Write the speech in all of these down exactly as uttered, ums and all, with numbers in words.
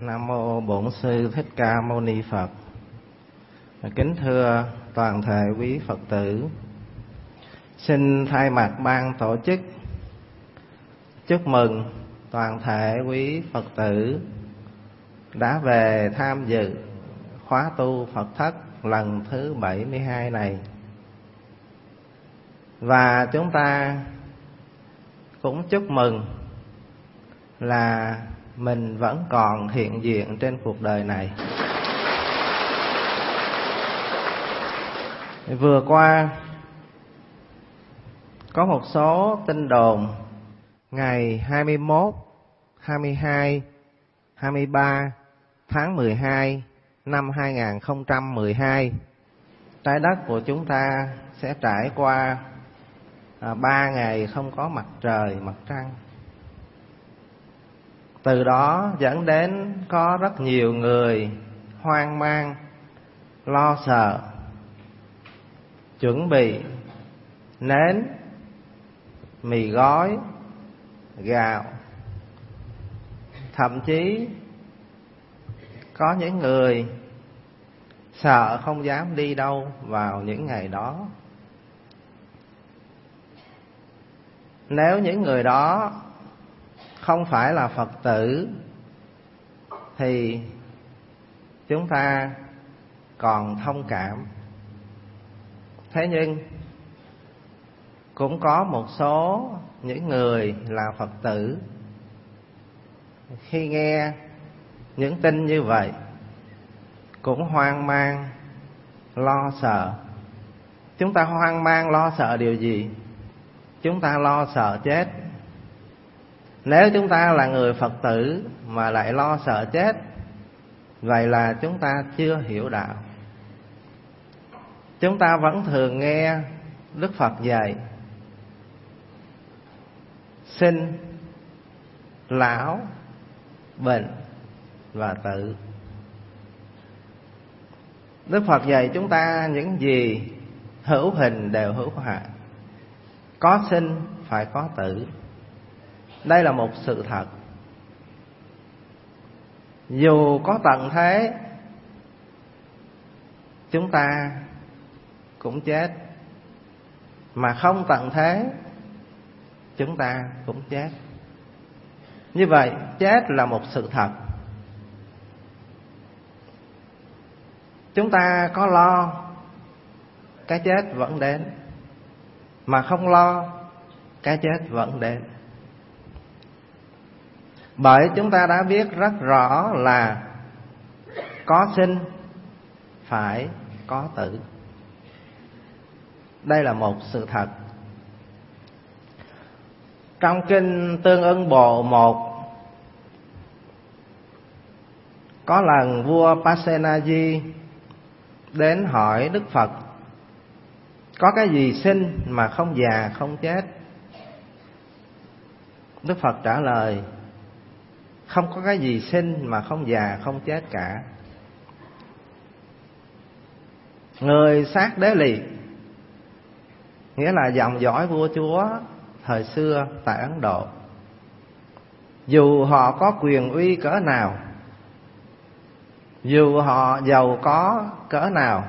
Nam mô Bổn Sư Thích Ca Mâu Ni Phật. Kính thưa toàn thể quý Phật tử, xin thay mặt ban tổ chức chúc mừng toàn thể quý Phật tử đã về tham dự khóa tu Phật thất lần thứ bảy mươi hai này. Và chúng ta cũng chúc mừng là mình vẫn còn hiện diện trên cuộc đời này. Vừa qua có một số tin đồn ngày hai mươi mốt, hai mươi hai, hai mươi ba tháng mười hai năm hai nghìn không trăm mười hai, trái đất của chúng ta sẽ trải qua à, ba ngày không có mặt trời, mặt trăng. Từ đó dẫn đến có rất nhiều người hoang mang, lo sợ, chuẩn bị nến, mì gói, gạo. Thậm chí có những người sợ không dám đi đâu vào những ngày đó. Nếu những người đó không phải là Phật tử thì chúng ta còn thông cảm. Thế nhưng cũng có một số những người là Phật tử khi nghe những tin như vậy cũng hoang mang, lo sợ. Chúng ta hoang mang lo sợ điều gì? Chúng ta lo sợ chết. Nếu chúng ta là người Phật tử mà lại lo sợ chết, vậy là chúng ta chưa hiểu đạo. Chúng ta vẫn thường nghe Đức Phật dạy sinh, lão, bệnh và tử. Đức Phật dạy chúng ta những gì hữu hình đều hữu hại. Có sinh phải có tử. Đây là một sự thật. Dù có tận thế, chúng ta cũng chết. Mà không tận thế, chúng ta cũng chết. Như vậy, chết là một sự thật. Chúng ta có lo, cái chết vẫn đến. Mà không lo, cái chết vẫn đến. Bởi chúng ta đã biết rất rõ là có sinh phải có tử. Đây là một sự thật. Trong kinh Tương Ưng Bộ một, có lần vua Pasenadi đến hỏi Đức Phật có cái gì sinh mà không già không chết. Đức Phật trả lời không có cái gì sinh mà không già không chết cả. Người sát đế lì, nghĩa là dòng dõi vua chúa thời xưa tại Ấn Độ, dù họ có quyền uy cỡ nào, dù họ giàu có cỡ nào,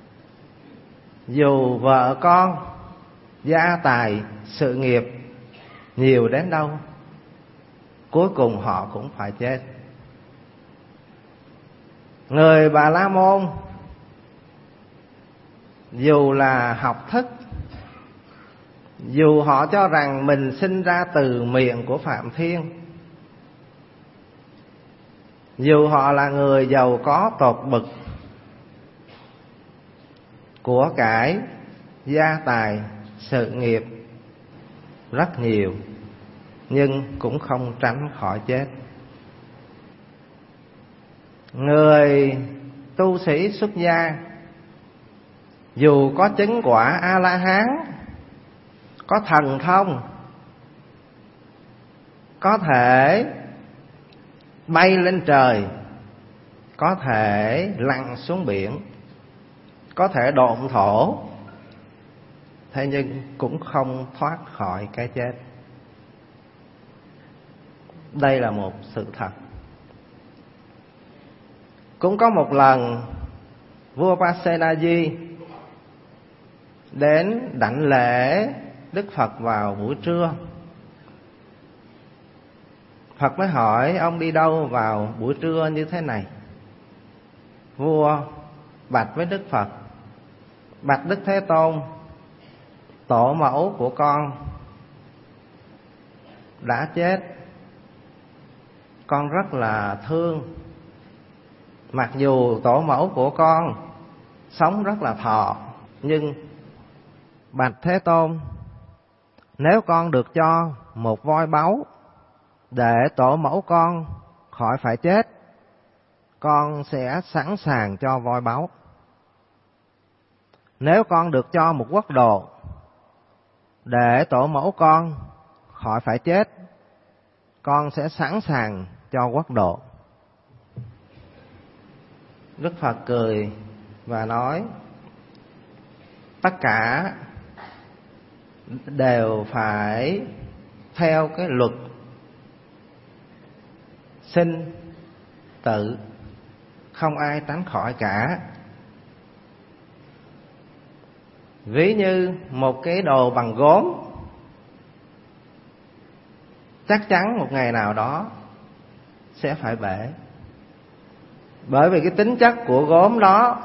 dù vợ con, gia tài, sự nghiệp nhiều đến đâu, cuối cùng họ cũng phải chết. Người Bà La Môn, dù là học thức, dù họ cho rằng mình sinh ra từ miệng của Phạm Thiên, dù họ là người giàu có tột bậc, của cải, gia tài, sự nghiệp rất nhiều, nhưng cũng không tránh khỏi chết. Người tu sĩ xuất gia, dù có chứng quả A-la-hán, có thần thông, có thể bay lên trời, có thể lặn xuống biển, có thể độn thổ, thế nhưng cũng không thoát khỏi cái chết. Đây là một sự thật. Cũng có một lần vua Pasenadi đến đảnh lễ Đức Phật vào buổi trưa. Phật mới hỏi ông đi đâu vào buổi trưa như thế này. Vua bạch với Đức Phật: bạch Đức Thế Tôn, tổ mẫu của con đã chết, con rất là thương. Mặc dù tổ mẫu của con sống rất là thọ, nhưng bạch Thế Tôn, nếu con được cho một voi báu để tổ mẫu con khỏi phải chết, con sẽ sẵn sàng cho voi báu. Nếu con được cho một quốc độ để tổ mẫu con khỏi phải chết, con sẽ sẵn sàng cho quốc độ. Đức Phật cười và nói: tất cả đều phải theo cái luật sinh tử, không ai tránh khỏi cả. Ví như một cái đồ bằng gốm, chắc chắn một ngày nào đó sẽ phải bể. Bởi vì cái tính chất của gốm đó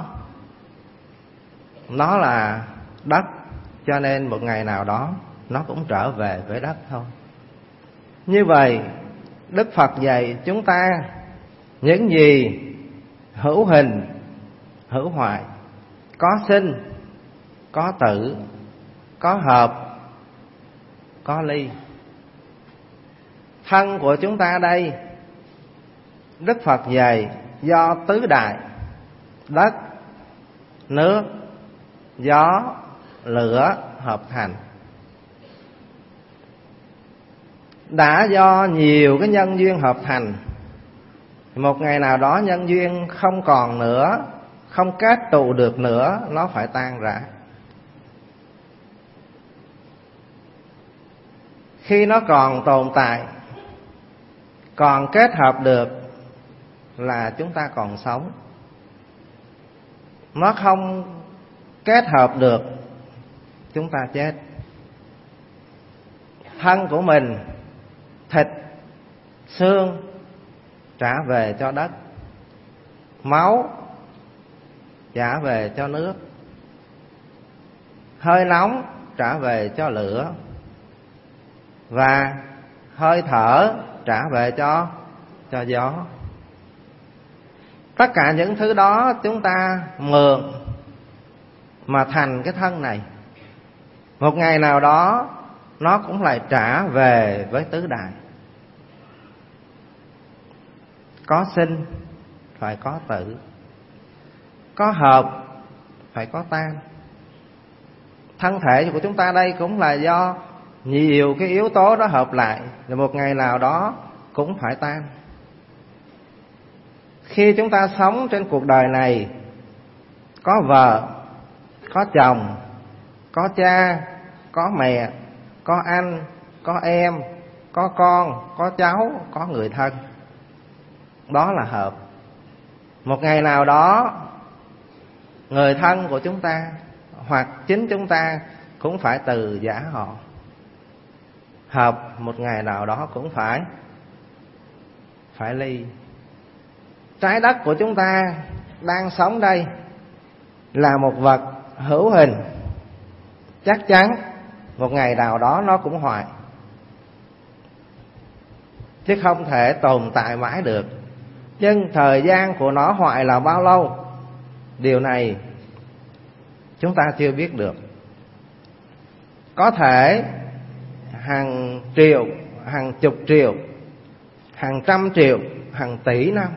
nó là đất, cho nên một ngày nào đó nó cũng trở về với đất thôi. Như vậy Đức Phật dạy chúng ta những gì hữu hình, hữu hoại, có sinh, có tử, có hợp, có ly. Thân của chúng ta đây, Đức Phật dạy do tứ đại: đất, nước, gió, lửa hợp thành. Đã do nhiều cái nhân duyên hợp thành, một ngày nào đó nhân duyên không còn nữa, không kết tụ được nữa, nó phải tan rã. Khi nó còn tồn tại, còn kết hợp được là chúng ta còn sống. Nó không kết hợp được, chúng ta chết. Thân của mình, thịt, xương trả về cho đất, máu trả về cho nước, hơi nóng trả về cho lửa, và hơi thở trả về cho cho gió. Tất cả những thứ đó chúng ta mượn mà thành cái thân này. Một ngày nào đó nó cũng lại trả về với tứ đại. Có sinh phải có tử, có hợp phải có tan. Thân thể của chúng ta đây cũng là do nhiều cái yếu tố đó hợp lại, rồi một ngày nào đó cũng phải tan. Khi chúng ta sống trên cuộc đời này, có vợ, có chồng, có cha, có mẹ, có anh, có em, có con, có cháu, có người thân. Đó là hợp. Một ngày nào đó, người thân của chúng ta hoặc chính chúng ta cũng phải từ giã họ. Hợp một ngày nào đó cũng phải phải ly. Trái đất của chúng ta đang sống đây là một vật hữu hình, chắc chắn một ngày nào đó nó cũng hoại, chứ không thể tồn tại mãi được. Nhưng thời gian của nó hoại là bao lâu, điều này chúng ta chưa biết được. Có thể hàng triệu, hàng chục triệu, hàng trăm triệu, hàng tỷ năm.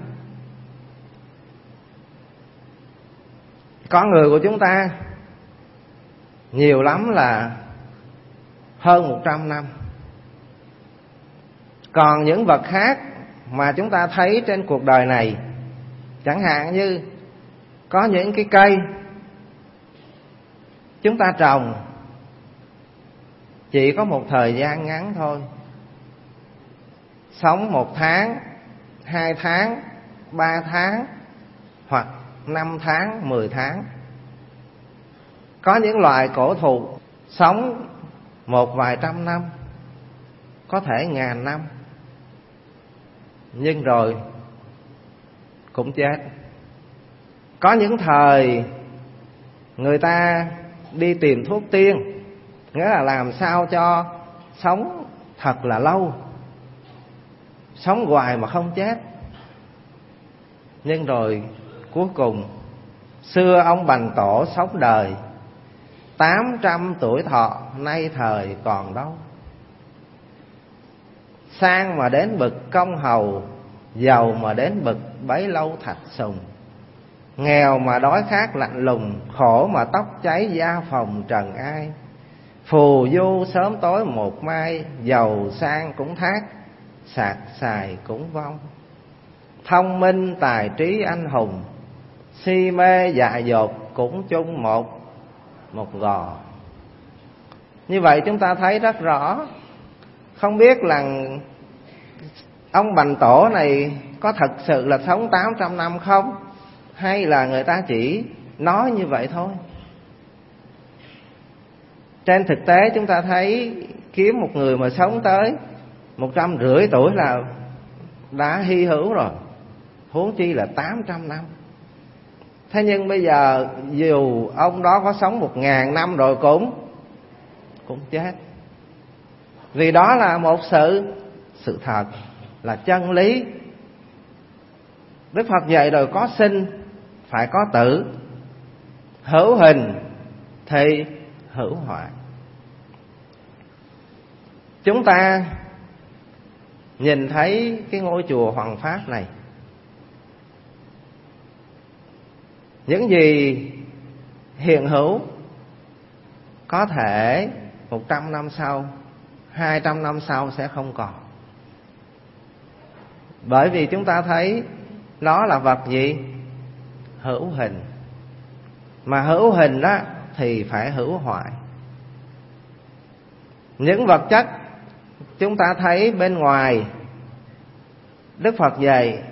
Con người của chúng ta nhiều lắm là hơn một trăm năm. Còn những vật khác mà chúng ta thấy trên cuộc đời này, chẳng hạn như có những cái cây chúng ta trồng chỉ có một thời gian ngắn thôi, sống một tháng, hai tháng, ba tháng, hoặc năm tháng, mười tháng. Có những loài cổ thụ sống một vài trăm năm, có thể ngàn năm, nhưng rồi cũng chết. Có những thời người ta đi tìm thuốc tiên, nghĩa là làm sao cho sống thật là lâu, sống hoài mà không chết. Nhưng rồi cuối cùng, xưa ông Bành Tổ sống đời tám trăm tuổi thọ, nay thời còn đâu. Sang mà đến bực công hầu, giàu mà đến bực bấy lâu thạch sùng. Nghèo mà đói khát lạnh lùng, khổ mà tóc cháy da phòng trần ai. Phù du sớm tối một mai, giàu sang cũng thác, sạc xài cũng vong. Thông minh tài trí anh hùng, si mê dại dột cũng chung một một gò. Như vậy chúng ta thấy rất rõ, không biết là ông Bành Tổ này có thật sự là sống tám trăm năm không, hay là người ta chỉ nói như vậy thôi. Trên thực tế chúng ta thấy kiếm một người mà sống tới một trăm rưỡi tuổi là đã hy hữu rồi, huống chi là tám trăm năm. Thế nhưng bây giờ dù ông đó có sống một ngàn năm rồi cũng cũng chết. Vì đó là một sự sự thật, là chân lý. Đức Phật dạy rồi, có sinh phải có tử, hữu hình thì hữu hoại. Chúng ta nhìn thấy cái ngôi chùa Hoằng Pháp này, những gì hiện hữu có thể một trăm năm sau, hai trăm năm sau sẽ không còn. Bởi vì chúng ta thấy nó là vật gì? Hữu hình. Mà hữu hình đó thì phải hữu hoại. Những vật chất chúng ta thấy bên ngoài, Đức Phật dạy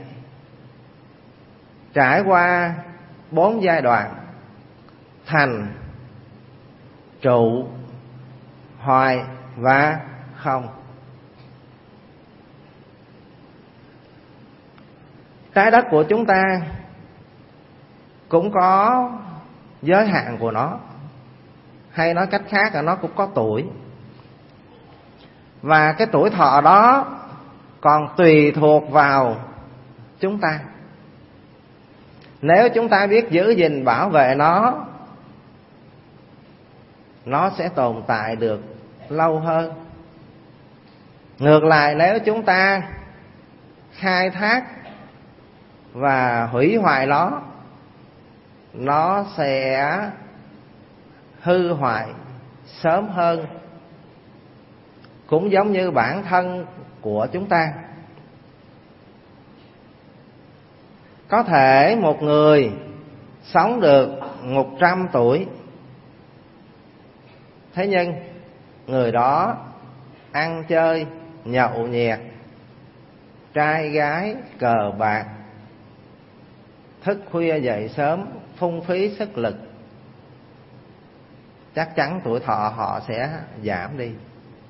trải qua bốn giai đoạn: thành, trụ, hoại và không. Trái đất của chúng ta cũng có giới hạn của nó, hay nói cách khác là nó cũng có tuổi. Và cái tuổi thọ đó còn tùy thuộc vào chúng ta. Nếu chúng ta biết giữ gìn bảo vệ nó, nó sẽ tồn tại được lâu hơn. Ngược lại, nếu chúng ta khai thác và hủy hoại nó, nó sẽ hư hoại sớm hơn. Cũng giống như bản thân của chúng ta. Có thể một người sống được một trăm tuổi, thế nhưng người đó ăn chơi, nhậu nhẹt, trai gái, cờ bạc, thức khuya dậy sớm, phung phí sức lực, chắc chắn tuổi thọ họ sẽ giảm đi.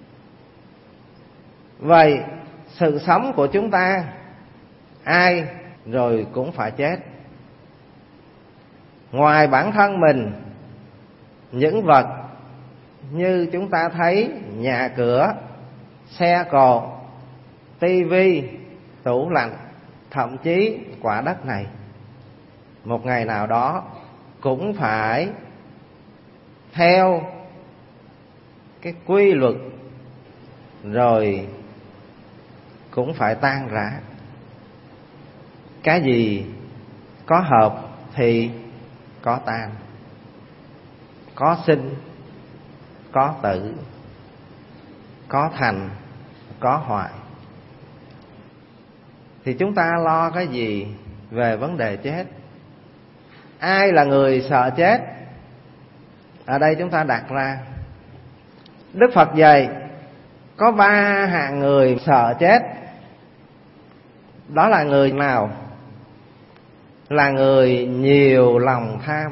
Vậy sự sống của chúng ta, ai rồi cũng phải chết. Ngoài bản thân mình, những vật như chúng ta thấy nhà cửa, xe cộ, tivi, tủ lạnh, thậm chí quả đất này, một ngày nào đó cũng phải theo cái quy luật rồi cũng phải tan rã. Cái gì có hợp thì có tan, có sinh, có tử, có thành, có hoại. Thì chúng ta lo cái gì về vấn đề chết? Ai là người sợ chết? Ở đây chúng ta đặt ra, Đức Phật dạy có ba hạng người sợ chết. Đó là người nào? là người nhiều lòng tham.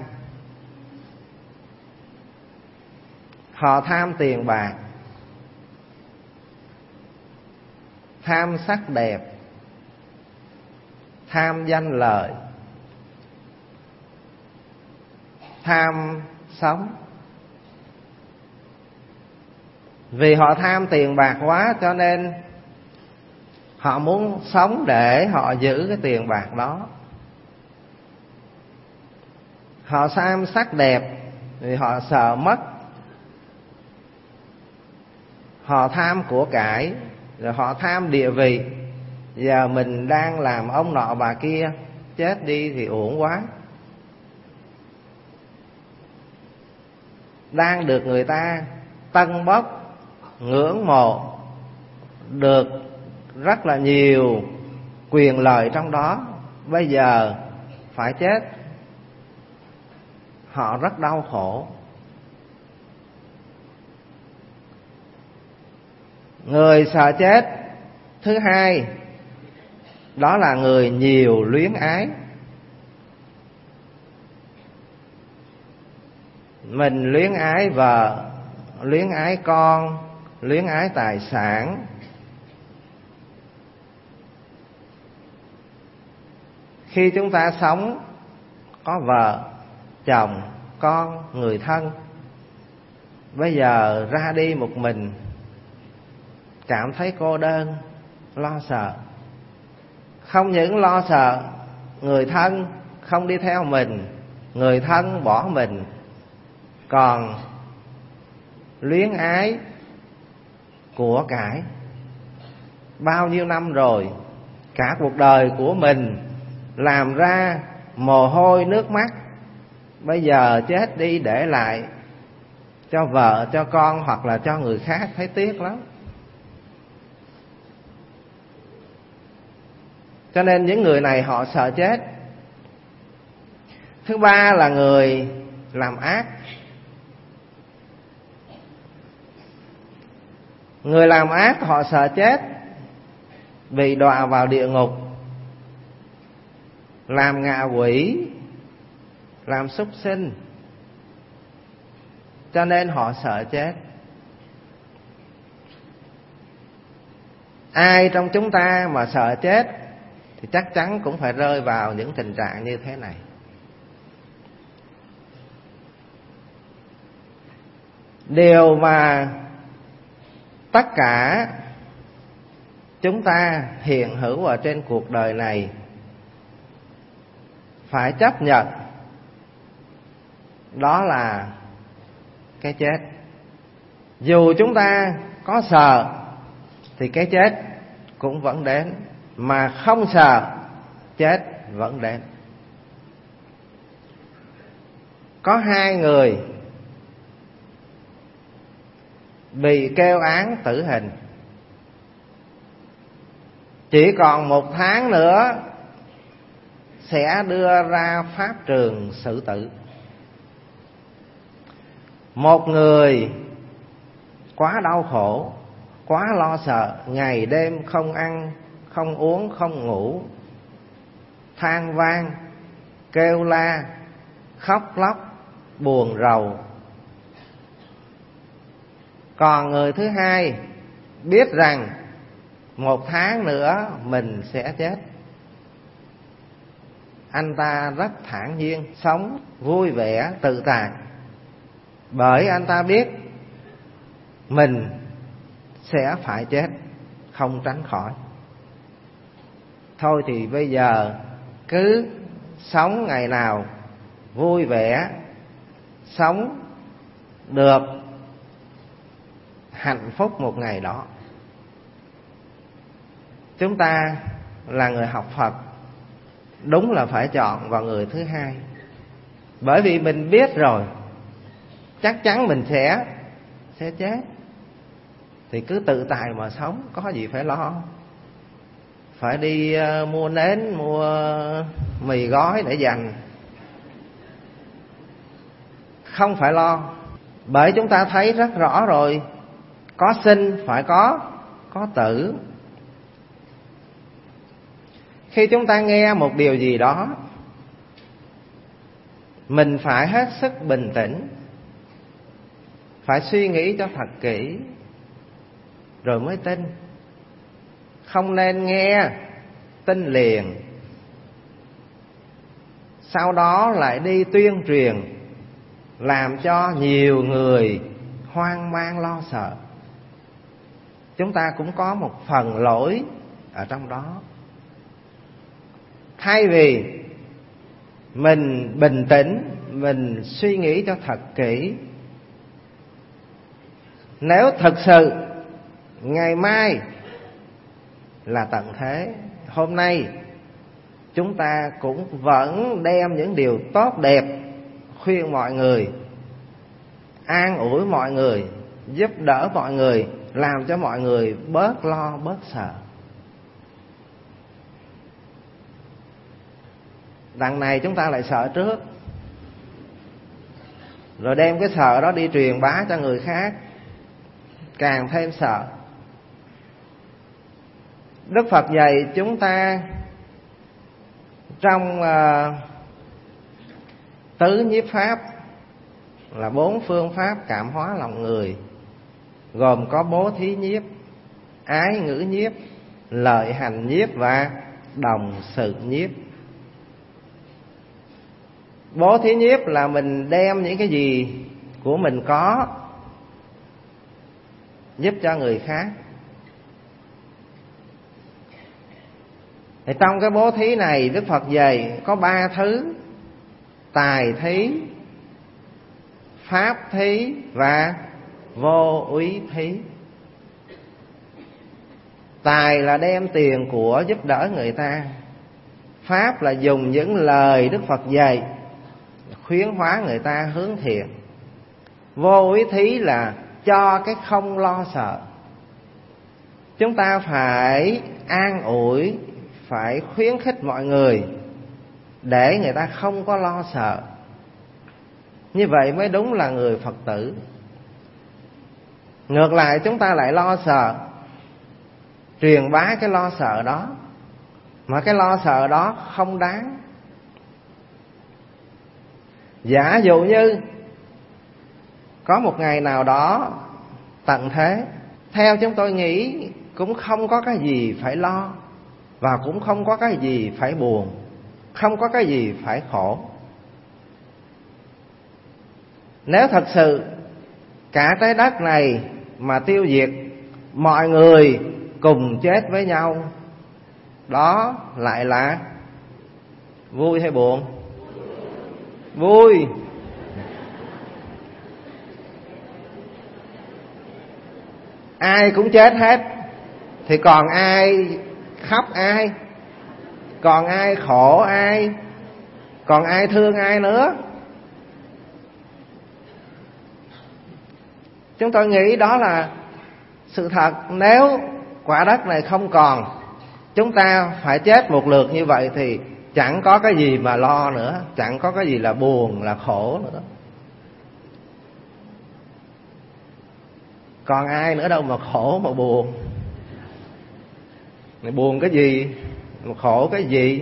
Họ tham tiền bạc, tham sắc đẹp, tham danh lợi, tham sống. Vì họ tham tiền bạc quá cho nên họ muốn sống để họ giữ cái tiền bạc đó. Họ tham sắc đẹp vì họ sợ mất. Họ tham của cải, rồi họ tham địa vị. Giờ mình đang làm ông nọ bà kia, chết đi thì uổng quá. Đang được người ta tân bốc, ngưỡng mộ, được rất là nhiều quyền lợi trong đó, bây giờ phải chết, họ rất đau khổ. Người sợ chết thứ hai đó là người nhiều luyến ái. Mình luyến ái vợ, luyến ái con, luyến ái tài sản. Khi chúng ta sống có vợ, chồng, con, người thân, bây giờ ra đi một mình, cảm thấy cô đơn, lo sợ. Không những lo sợ người thân không đi theo mình, người thân bỏ mình, còn luyến ái của cải. Bao nhiêu năm rồi, cả cuộc đời của mình làm ra mồ hôi nước mắt, bây giờ chết đi để lại cho vợ, cho con hoặc là cho người khác, thấy tiếc lắm. Cho nên những người này họ sợ chết. Thứ ba là người làm ác. Người làm ác họ sợ chết, bị đọa vào địa ngục, làm ngạ quỷ, làm súc sinh, cho nên họ sợ chết. Ai trong chúng ta mà sợ chết thì chắc chắn cũng phải rơi vào những tình trạng như thế này. Điều mà tất cả chúng ta hiện hữu ở trên cuộc đời này phải chấp nhận, đó là cái chết. Dù chúng ta có sợ thì cái chết cũng vẫn đến, mà không sợ chết vẫn đến. Có hai người bị kêu án tử hình, chỉ còn một tháng nữa sẽ đưa ra pháp trường xử tử. Một người quá đau khổ, quá lo sợ, ngày đêm không ăn, không uống, không ngủ, than vang, kêu la, khóc lóc, buồn rầu. Còn người thứ hai biết rằng một tháng nữa mình sẽ chết, anh ta rất thản nhiên, sống vui vẻ, tự tại. Bởi anh ta biết mình sẽ phải chết, không tránh khỏi. Thôi thì bây giờ cứ sống ngày nào vui vẻ, sống được hạnh phúc một ngày đó. Chúng ta là người học Phật, đúng là phải chọn vào người thứ hai. Bởi vì mình biết rồi, chắc chắn mình sẽ sẽ chết, thì cứ tự tại mà sống, có gì phải lo. Phải đi uh, mua nến, mua mì gói để dành, không phải lo. Bởi chúng ta thấy rất rõ rồi, có sinh phải có có tử. Khi chúng ta nghe một điều gì đó mình phải hết sức bình tĩnh, phải suy nghĩ cho thật kỹ rồi mới tin. Không nên nghe tin liền, sau đó lại đi tuyên truyền, làm cho nhiều người hoang mang lo sợ. Chúng ta cũng có một phần lỗi ở trong đó. Thay vì mình bình tĩnh, mình suy nghĩ cho thật kỹ, nếu thật sự ngày mai là tận thế, hôm nay chúng ta cũng vẫn đem những điều tốt đẹp khuyên mọi người, an ủi mọi người, giúp đỡ mọi người, làm cho mọi người bớt lo bớt sợ. Đằng này chúng ta lại sợ trước, rồi đem cái sợ đó đi truyền bá cho người khác, càng thêm sợ. Đức Phật dạy chúng ta trong uh, tứ nhiếp pháp là bốn phương pháp cảm hóa lòng người, gồm có bố thí nhiếp, ái ngữ nhiếp, lợi hành nhiếp và đồng sự nhiếp. Bố thí nhiếp là mình đem những cái gì của mình có giúp cho người khác. Thì trong cái bố thí này Đức Phật dạy có ba thứ: tài thí, pháp thí và vô úy thí. Tài là đem tiền của giúp đỡ người ta, pháp là dùng những lời Đức Phật dạy khuyến hóa người ta hướng thiện, vô úy thí là cho cái không lo sợ. Chúng ta phải an ủi, phải khuyến khích mọi người để người ta không có lo sợ. Như vậy mới đúng là người Phật tử. Ngược lại chúng ta lại lo sợ, truyền bá cái lo sợ đó, mà cái lo sợ đó không đáng. Giả dụ như có một ngày nào đó tận thế, theo chúng tôi nghĩ cũng không có cái gì phải lo, và cũng không có cái gì phải buồn, không có cái gì phải khổ. Nếu thật sự cả trái đất này mà tiêu diệt, mọi người cùng chết với nhau, đó lại là vui hay buồn? Vui. Ai cũng chết hết thì còn ai khóc ai, còn ai khổ ai, còn ai thương ai nữa? Chúng tôi nghĩ đó là sự thật. Nếu quả đất này không còn, chúng ta phải chết một lượt như vậy thì chẳng có cái gì mà lo nữa, chẳng có cái gì là buồn, là khổ nữa. Còn ai nữa đâu mà khổ mà buồn. Mày buồn cái gì, mà khổ cái gì?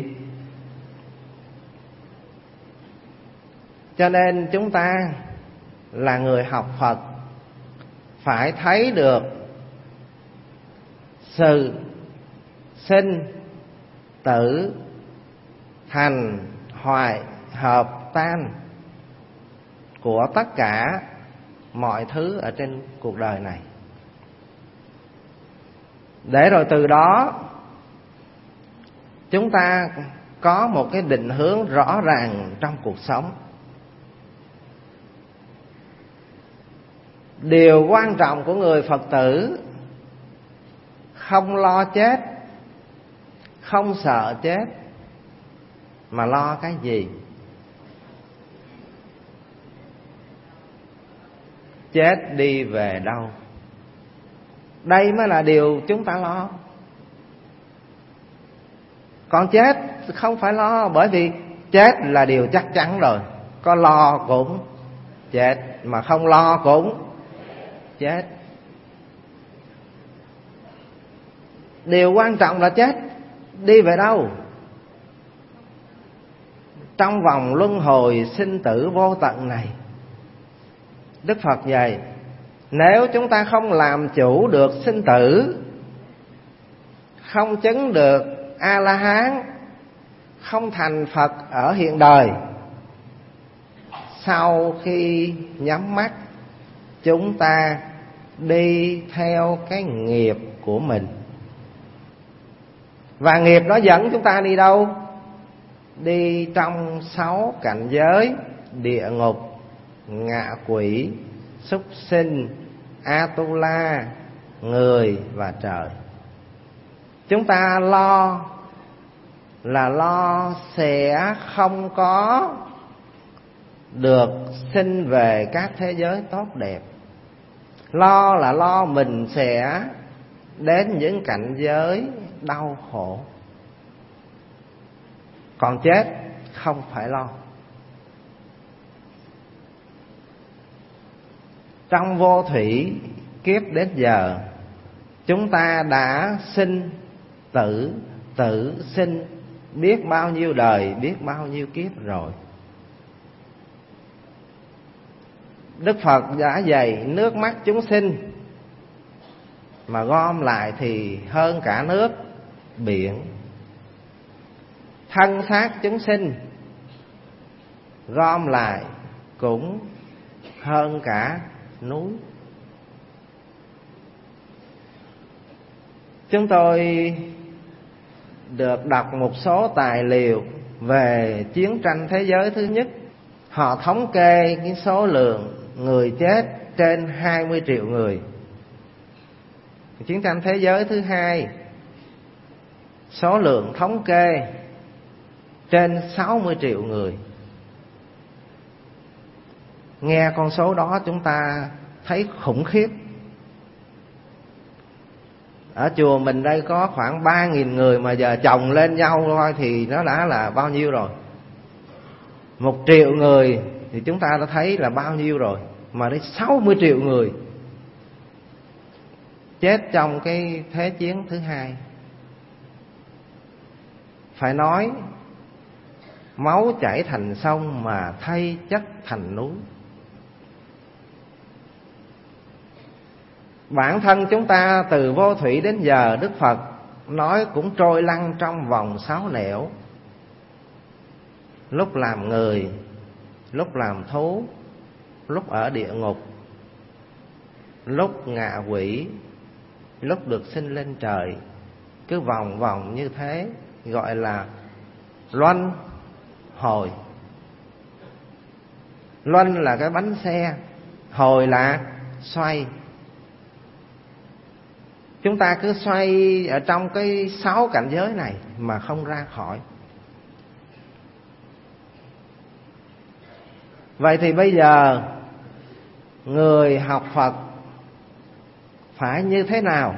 Cho nên chúng ta là người học Phật phải thấy được sự sinh tử thành hoại hợp tan của tất cả mọi thứ ở trên cuộc đời này, để rồi từ đó chúng ta có một cái định hướng rõ ràng trong cuộc sống. Điều quan trọng của người Phật tử không lo chết, không sợ chết, mà lo cái gì? Chết đi về đâu? Đây mới là điều chúng ta lo. Còn chết không phải lo, bởi vì chết là điều chắc chắn rồi. Có lo cũng chết, mà không lo cũng chết. Điều quan trọng là chết đi về đâu? trong vòng luân hồi sinh tử vô tận này. Đức Phật dạy, nếu chúng ta không làm chủ được sinh tử, không chứng được A-la-hán, không thành Phật ở hiện đời, sau khi nhắm mắt, chúng ta đi theo cái nghiệp của mình. Và nghiệp đó dẫn chúng ta đi đâu? Đi trong sáu cảnh giới: địa ngục, ngạ quỷ, súc sinh, A-tu-la, người và trời. Chúng ta lo là lo sẽ không có được sinh về các thế giới tốt đẹp. Lo là lo mình sẽ đến những cảnh giới đau khổ. Còn chết không phải lo. Trong vô thủy kiếp đến giờ, chúng ta đã sinh tử, tử sinh biết bao nhiêu đời, biết bao nhiêu kiếp rồi. Đức Phật đã dạy nước mắt chúng sinh mà gom lại thì hơn cả nước biển. Thân xác chúng sinh gom lại cũng hơn cả núi. Chúng tôi được đọc một số tài liệu về chiến tranh thế giới thứ nhất. Họ thống kê cái số lượng người chết trên hai mươi triệu người. Chiến tranh thế giới thứ hai, số lượng thống kê trên sáu mươi triệu người. Nghe con số đó chúng ta thấy khủng khiếp. Ở chùa mình đây có khoảng ba nghìn người, mà giờ chồng lên nhau thôi thì nó đã là bao nhiêu rồi. Một triệu người thì chúng ta đã thấy là bao nhiêu rồi. Mà đến sáu mươi triệu người chết trong cái thế chiến thứ hai. Phải nói máu chảy thành sông mà thay chất thành núi. Bản thân chúng ta từ vô thủy đến giờ, Đức Phật nói cũng trôi lăn trong vòng sáu nẻo. Lúc làm người, lúc làm thú, lúc ở địa ngục, lúc ngạ quỷ, lúc được sinh lên trời. Cứ vòng vòng như thế, gọi là luân hồi. Luân là cái bánh xe, hồi là xoay. Chúng ta cứ xoay ở trong cái sáu cảnh giới này mà không ra khỏi. Vậy thì bây giờ người học Phật phải như thế nào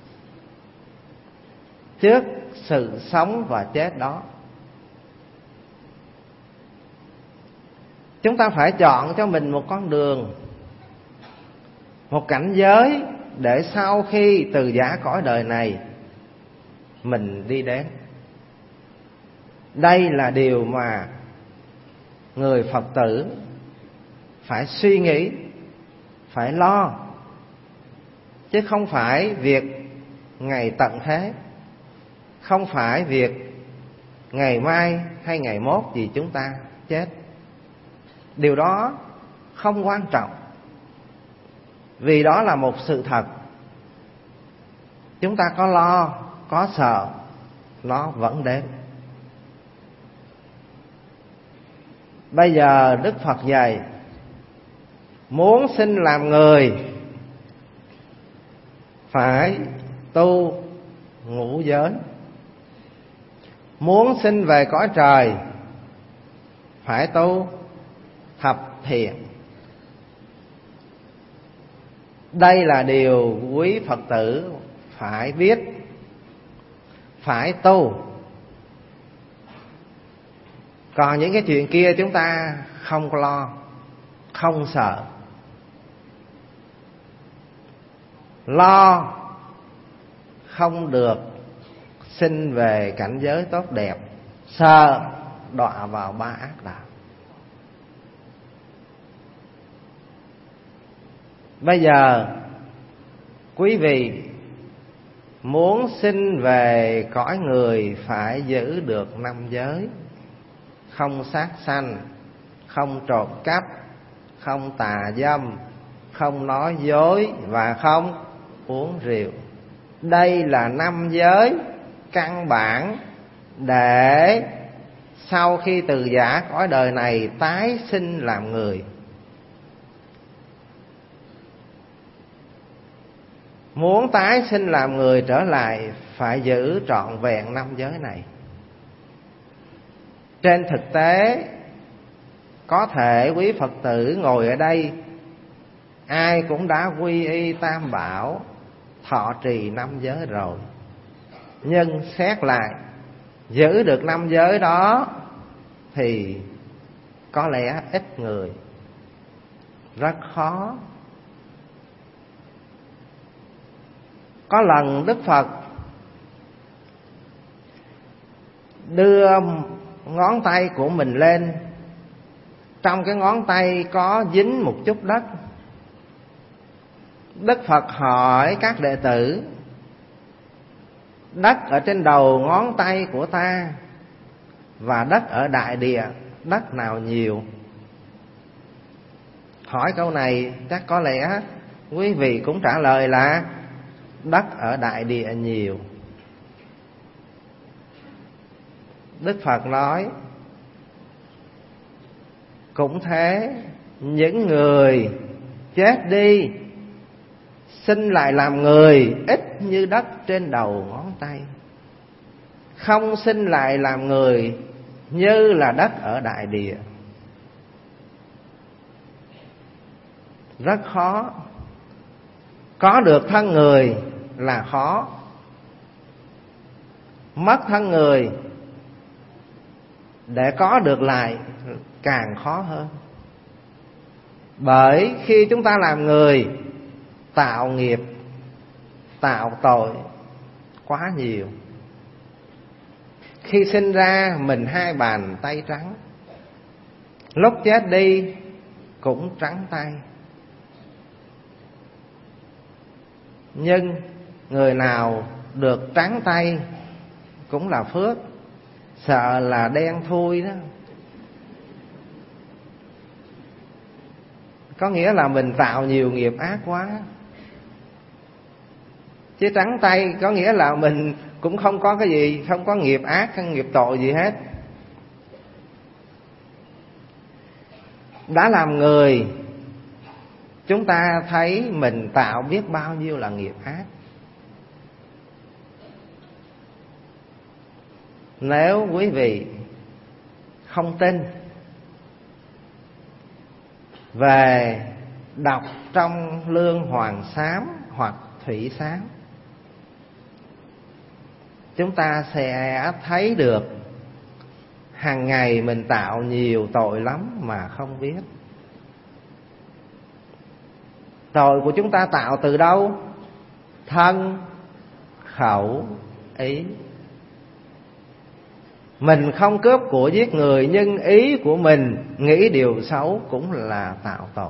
trước sự sống và chết đó? Chúng ta phải chọn cho mình một con đường, một cảnh giới để sau khi từ giã cõi đời này mình đi đến. Đây là điều mà người Phật tử phải suy nghĩ, phải lo, chứ không phải việc ngày tận thế, không phải việc ngày mai hay ngày mốt gì chúng ta chết. Điều đó không quan trọng, vì đó là một sự thật. Chúng ta có lo, có sợ, nó vẫn đến. Bây giờ Đức Phật dạy, muốn sinh làm người phải tu ngũ giới. Muốn sinh về cõi trời phải tu thập thiện. Đây là điều quý Phật tử phải biết, phải tu. Còn những cái chuyện kia chúng ta không lo, không sợ. Lo không được sinh về cảnh giới tốt đẹp, sợ đọa vào ba ác đạo. Bây giờ quý vị muốn sinh về cõi người phải giữ được năm giới: không sát sanh, không trộm cắp, không tà dâm, không nói dối và không uống rượu. Đây là năm giới căn bản để sau khi từ giã cõi đời này tái sinh làm người. Muốn tái sinh làm người trở lại phải giữ trọn vẹn năm giới này. Trên thực tế, có thể quý Phật tử ngồi ở đây ai cũng đã quy y Tam Bảo, thọ trì năm giới rồi. Nhưng xét lại, giữ được năm giới đó thì có lẽ ít người, rất khó. Có lần Đức Phật đưa ngón tay của mình lên, trong cái ngón tay có dính một chút đất. Đức Phật hỏi các đệ tử: đất ở trên đầu ngón tay của ta và đất ở đại địa, đất nào nhiều? Hỏi câu này chắc có lẽ quý vị cũng trả lời là đất ở đại địa nhiều. Đức Phật nói: cũng thế, những người chết đi sinh lại làm người ít như đất trên đầu ngón tay, không sinh lại làm người như là đất ở đại địa. Rất khó. Có được thân người là khó, mất thân người để có được lại càng khó hơn. Bởi khi chúng ta làm người, tạo nghiệp, tạo tội quá nhiều. Khi sinh ra mình hai bàn tay trắng, lúc chết đi cũng trắng tay. Nhưng người nào được trắng tay cũng là phước, sợ là đen thui đó. Có nghĩa là mình tạo nhiều nghiệp ác quá. Chứ trắng tay có nghĩa là mình cũng không có cái gì, không có nghiệp ác hay nghiệp tội gì hết. Đã làm người, chúng ta thấy mình tạo biết bao nhiêu là nghiệp ác. Nếu quý vị không tin, về đọc trong Lương Hoàng Sám hoặc Thủy Sám, chúng ta sẽ thấy được hàng ngày mình tạo nhiều tội lắm mà không biết. Tội của chúng ta tạo từ đâu? Thân, khẩu, ý. Mình không cướp của giết người, nhưng ý của mình nghĩ điều xấu cũng là tạo tội.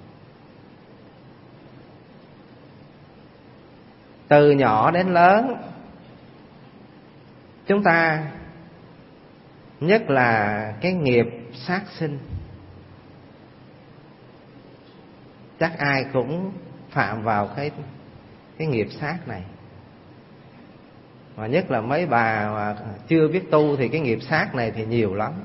Từ nhỏ đến lớn, chúng ta nhất là cái nghiệp sát sinh, chắc ai cũng phạm vào cái cái nghiệp sát này. Mà nhất là mấy bà mà chưa biết tu thì cái nghiệp sát này thì nhiều lắm.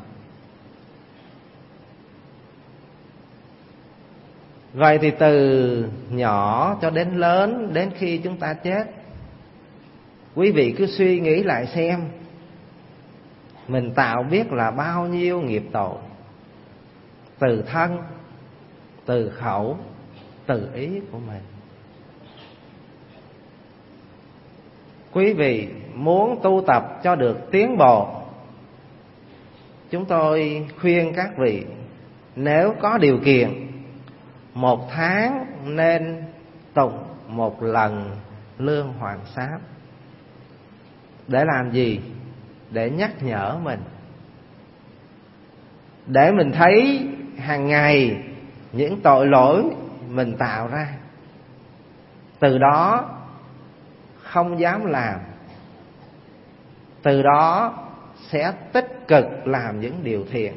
Vậy thì từ nhỏ cho đến lớn, đến khi chúng ta chết, quý vị cứ suy nghĩ lại xem, mình tạo biết là bao nhiêu nghiệp tội, từ thân, từ khẩu, từ ý của mình. Quý vị muốn tu tập cho được tiến bộ, chúng tôi khuyên các vị nếu có điều kiện, một tháng nên tụng một lần Lương Hoàng Sám. Để làm gì? Để nhắc nhở mình để mình thấy hàng ngày những tội lỗi mình tạo ra, từ đó không dám làm, từ đó sẽ tích cực làm những điều thiện.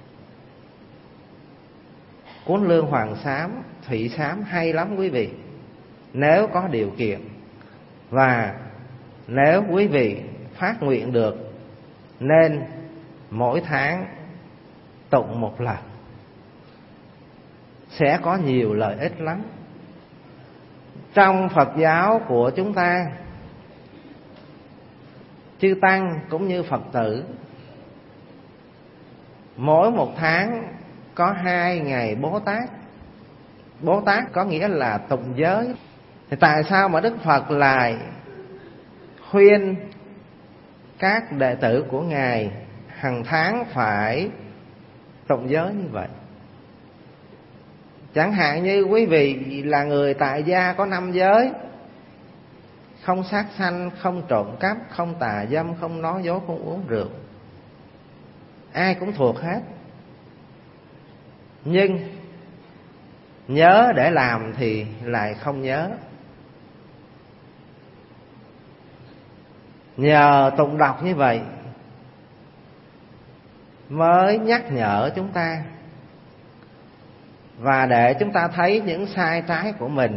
Cuốn Lương Hoàng Sám, Thụy Sám hay lắm quý vị, nếu có điều kiện. Và nếu quý vị phát nguyện được, nên mỗi tháng tụng một lần, sẽ có nhiều lợi ích lắm. Trong Phật giáo của chúng ta, chư tăng cũng như Phật tử, mỗi một tháng có hai ngày Bố Tát. Bố Tát có nghĩa là tụng giới. Thì tại sao mà Đức Phật lại khuyên các đệ tử của Ngài hàng tháng phải tụng giới như vậy? Chẳng hạn như quý vị là người tại gia có năm giới: không sát sanh, không trộm cắp, không tà dâm, không nói dối, không uống rượu. Ai cũng thuộc hết. Nhưng nhớ để làm thì lại không nhớ. Nhờ tụng đọc như vậy mới nhắc nhở chúng ta, và để chúng ta thấy những sai trái của mình,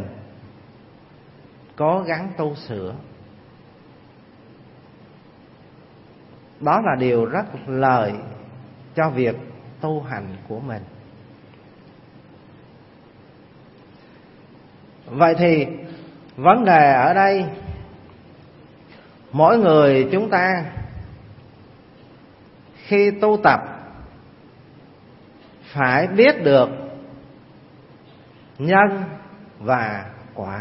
cố gắng tu sửa. Đó là điều rất lợi cho việc tu hành của mình. Vậy thì vấn đề ở đây, mỗi người chúng ta khi tu tập phải biết được nhân và quả.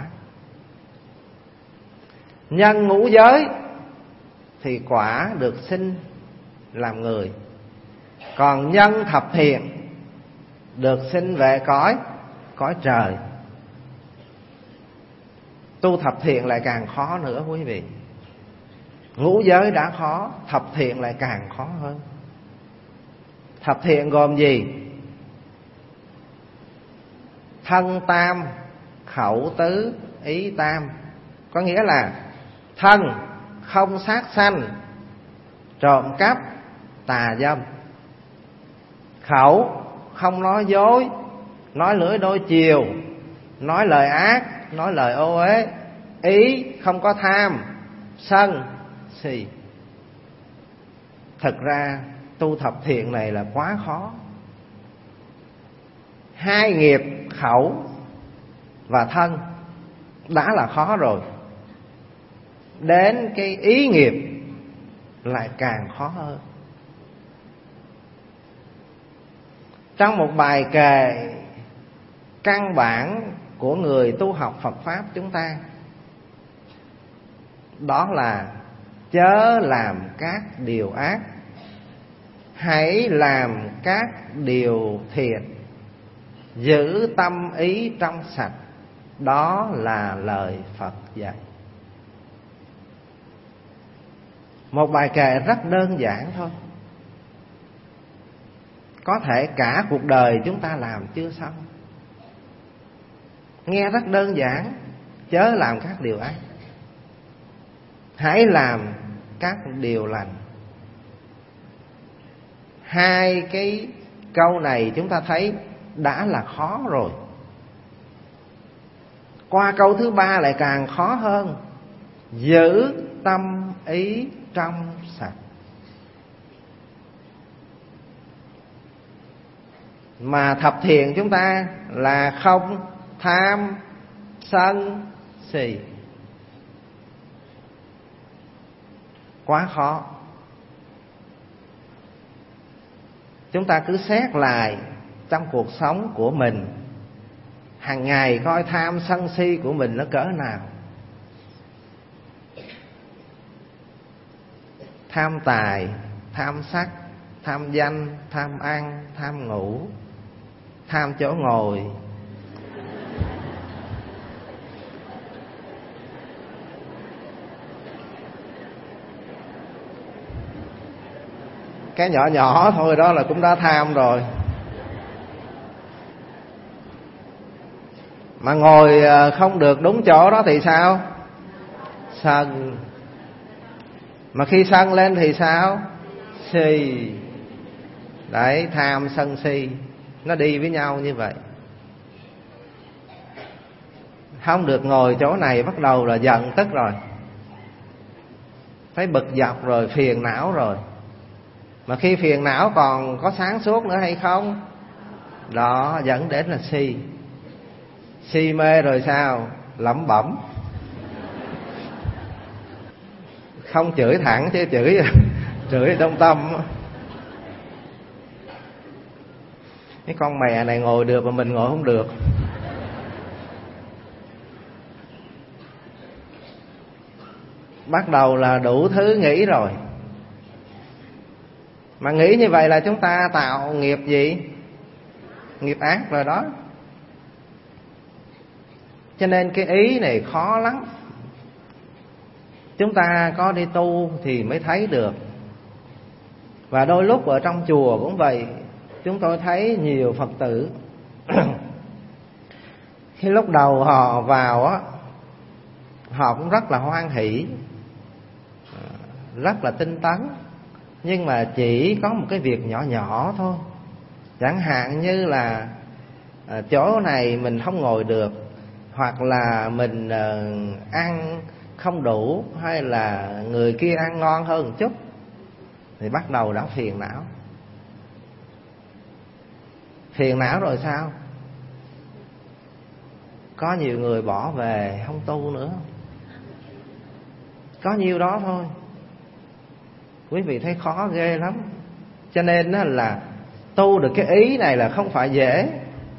Nhân ngũ giới thì quả được sinh làm người, còn nhân thập thiện được sinh về cõi cõi trời. Tu thập thiện lại càng khó nữa quý vị. Ngũ giới đã khó, thập thiện lại càng khó hơn. Thập thiện gồm gì? Thân tam, khẩu tứ, ý tam. Có nghĩa là thân không sát sanh, trộm cắp, tà dâm. Khẩu không nói dối, nói lưỡi đôi chiều, nói lời ác, nói lời ô uế. Ý không có tham, sân, si. Thực ra tu thập thiện này là quá khó. Hai nghiệp khẩu và thân đã là khó rồi, đến cái ý nghiệp lại càng khó hơn. Trong một bài kệ căn bản của người tu học Phật Pháp chúng ta, đó là chớ làm các điều ác, hãy làm các điều thiện, giữ tâm ý trong sạch. Đó là lời Phật dạy. Một bài kệ rất đơn giản thôi, có thể cả cuộc đời chúng ta làm chưa xong. Nghe rất đơn giản: chớ làm các điều ác, hãy làm các điều lành. Hai cái câu này chúng ta thấy đã là khó rồi. Qua câu thứ ba lại càng khó hơn: giữ tâm ý trong sạch. Mà thập thiện chúng ta là không tham, sân, si. Quá khó. Chúng ta cứ xét lại trong cuộc sống của mình, hàng ngày coi tham sân si của mình nó cỡ nào. Tham tài, tham sắc, tham danh, tham ăn, tham ngủ, tham chỗ ngồi, cái nhỏ nhỏ thôi đó là cũng đã tham rồi. Mà ngồi không được đúng chỗ đó thì sao? Sân. Mà khi sân lên thì sao? Si. Đấy, tham sân si nó đi với nhau như vậy. Không được ngồi chỗ này bắt đầu là giận tức rồi, thấy bực dọc rồi, phiền não rồi. Mà khi phiền não còn có sáng suốt nữa hay không? Đó, dẫn đến là si. Si mê rồi sao? Lẩm bẩm. Không chửi thẳng chứ chửi chửi trong tâm. Cái con mẹ này ngồi được mà mình ngồi không được. Bắt đầu là đủ thứ nghĩ rồi. Mà nghĩ như vậy là chúng ta tạo nghiệp gì? Nghiệp ác rồi đó. Cho nên cái ý này khó lắm. Chúng ta có đi tu thì mới thấy được. Và đôi lúc ở trong chùa cũng vậy. Chúng tôi thấy nhiều Phật tử khi lúc đầu họ vào á, họ cũng rất là hoan hỷ, rất là tinh tấn. Nhưng mà chỉ có một cái việc nhỏ nhỏ thôi. Chẳng hạn như là à, chỗ này mình không ngồi được, hoặc là mình à, ăn không đủ, hay là người kia ăn ngon hơn một chút, thì bắt đầu đã phiền não. Phiền não rồi sao? Có nhiều người bỏ về không tu nữa. Có nhiêu đó thôi. Quý vị thấy khó ghê lắm. Cho nên là tu được cái ý này là không phải dễ.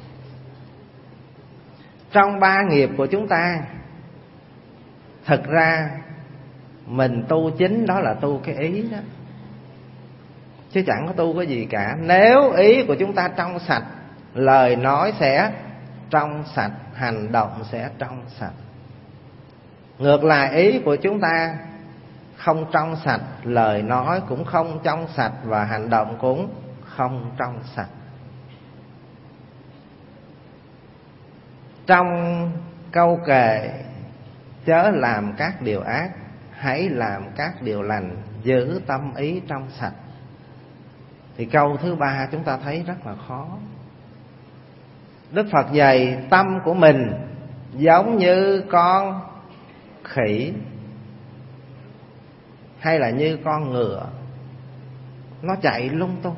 Trong ba nghiệp của chúng ta, thực ra mình tu chính đó là tu cái ý đó, chứ chẳng có tu cái gì cả. Nếu ý của chúng ta trong sạch, lời nói sẽ trong sạch, hành động sẽ trong sạch. Ngược lại, ý của chúng ta không trong sạch, lời nói cũng không trong sạch, và hành động cũng không trong sạch. Trong câu kệ chớ làm các điều ác, hãy làm các điều lành, giữ tâm ý trong sạch, thì câu thứ ba chúng ta thấy rất là khó. Đức Phật dạy tâm của mình giống như con khỉ hay là như con ngựa, nó chạy lung tung.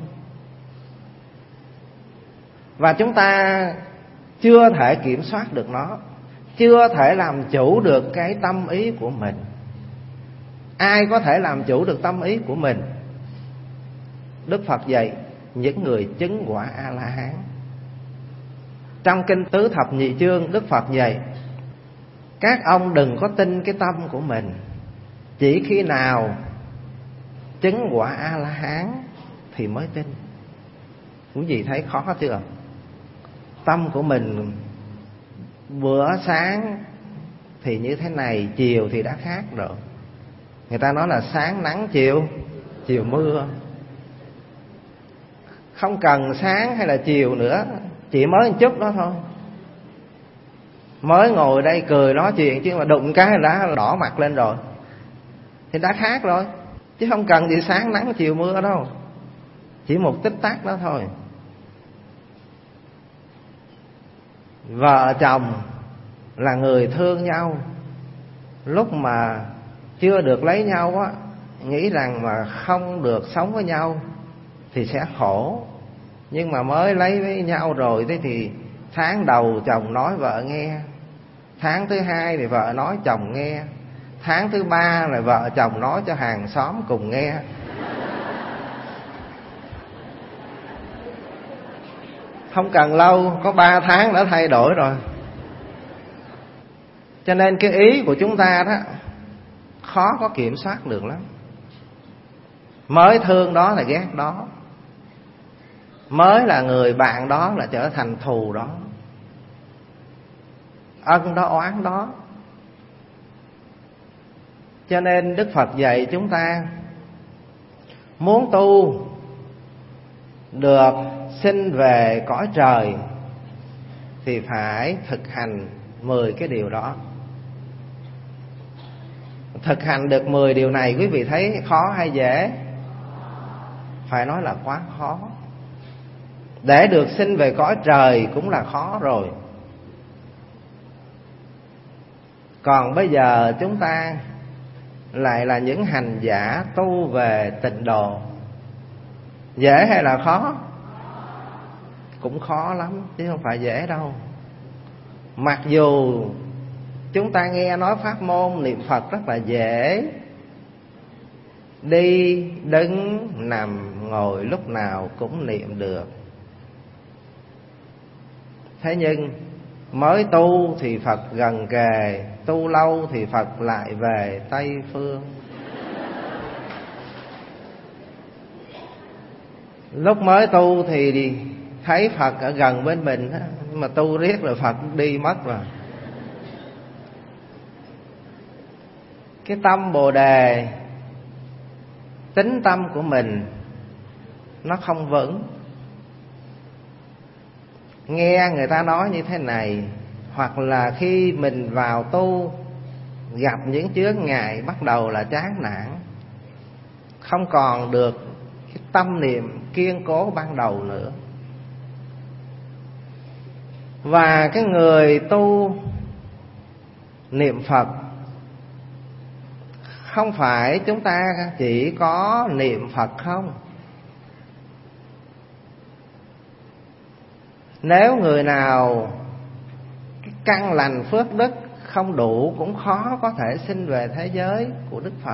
Và chúng ta chưa thể kiểm soát được nó, chưa thể làm chủ được cái tâm ý của mình. Ai có thể làm chủ được tâm ý của mình? Đức Phật dạy những người chứng quả A-la-hán. Trong kinh Tứ Thập Nhị Chương, Đức Phật dạy các ông đừng có tin cái tâm của mình. Chỉ khi nào chứng quả A-la-hán thì mới tin. Quý vị thấy khó chưa? Tâm của mình bữa sáng thì như thế này, chiều thì đã khác rồi. Người ta nói là sáng nắng, chiều chiều mưa. Không cần sáng hay là chiều nữa, chỉ mới một chút đó thôi. Mới ngồi đây cười nói chuyện, chứ mà đụng cái đã đỏ mặt lên rồi thì đã khác rồi. Chứ không cần gì sáng nắng chiều mưa đâu, chỉ một tích tắc đó thôi. Vợ chồng là người thương nhau, lúc mà chưa được lấy nhau á, nghĩ rằng mà không được sống với nhau thì sẽ khổ. Nhưng mà mới lấy với nhau rồi thế thì tháng đầu chồng nói vợ nghe, tháng thứ hai thì vợ nói chồng nghe, tháng thứ ba là vợ chồng nói cho hàng xóm cùng nghe. Không cần lâu, có ba tháng đã thay đổi rồi. Cho nên cái ý của chúng ta đó khó có kiểm soát được lắm. Mới thương đó là ghét đó, mới là người bạn đó là trở thành thù đó, ân đó oán đó. Cho nên Đức Phật dạy chúng ta muốn tu được sinh về cõi trời thì phải thực hành mười cái điều đó. Thực hành được mười điều này quý vị thấy khó hay dễ? Phải nói là quá khó. Để được sinh về cõi trời cũng là khó rồi, còn bây giờ chúng ta lại là những hành giả tu về tịnh độ. Dễ hay là khó? Cũng khó lắm chứ không phải dễ đâu. Mặc dù chúng ta nghe nói pháp môn niệm Phật rất là dễ, đi, đứng, nằm, ngồi lúc nào cũng niệm được. Thế nhưng mới tu thì Phật gần kề, tu lâu thì Phật lại về Tây Phương. Lúc mới tu thì thấy Phật ở gần bên mình, mà tu riết rồi Phật đi mất rồi. Cái tâm Bồ Đề, tính tâm của mình nó không vững. Nghe người ta nói như thế này, hoặc là khi mình vào tu gặp những chướng ngại bắt đầu là chán nản, không còn được cái tâm niệm kiên cố ban đầu nữa. Và cái người tu niệm Phật không phải chúng ta chỉ có niệm Phật không. Nếu người nào cái căn lành phước đức không đủ cũng khó có thể sinh về thế giới của Đức Phật.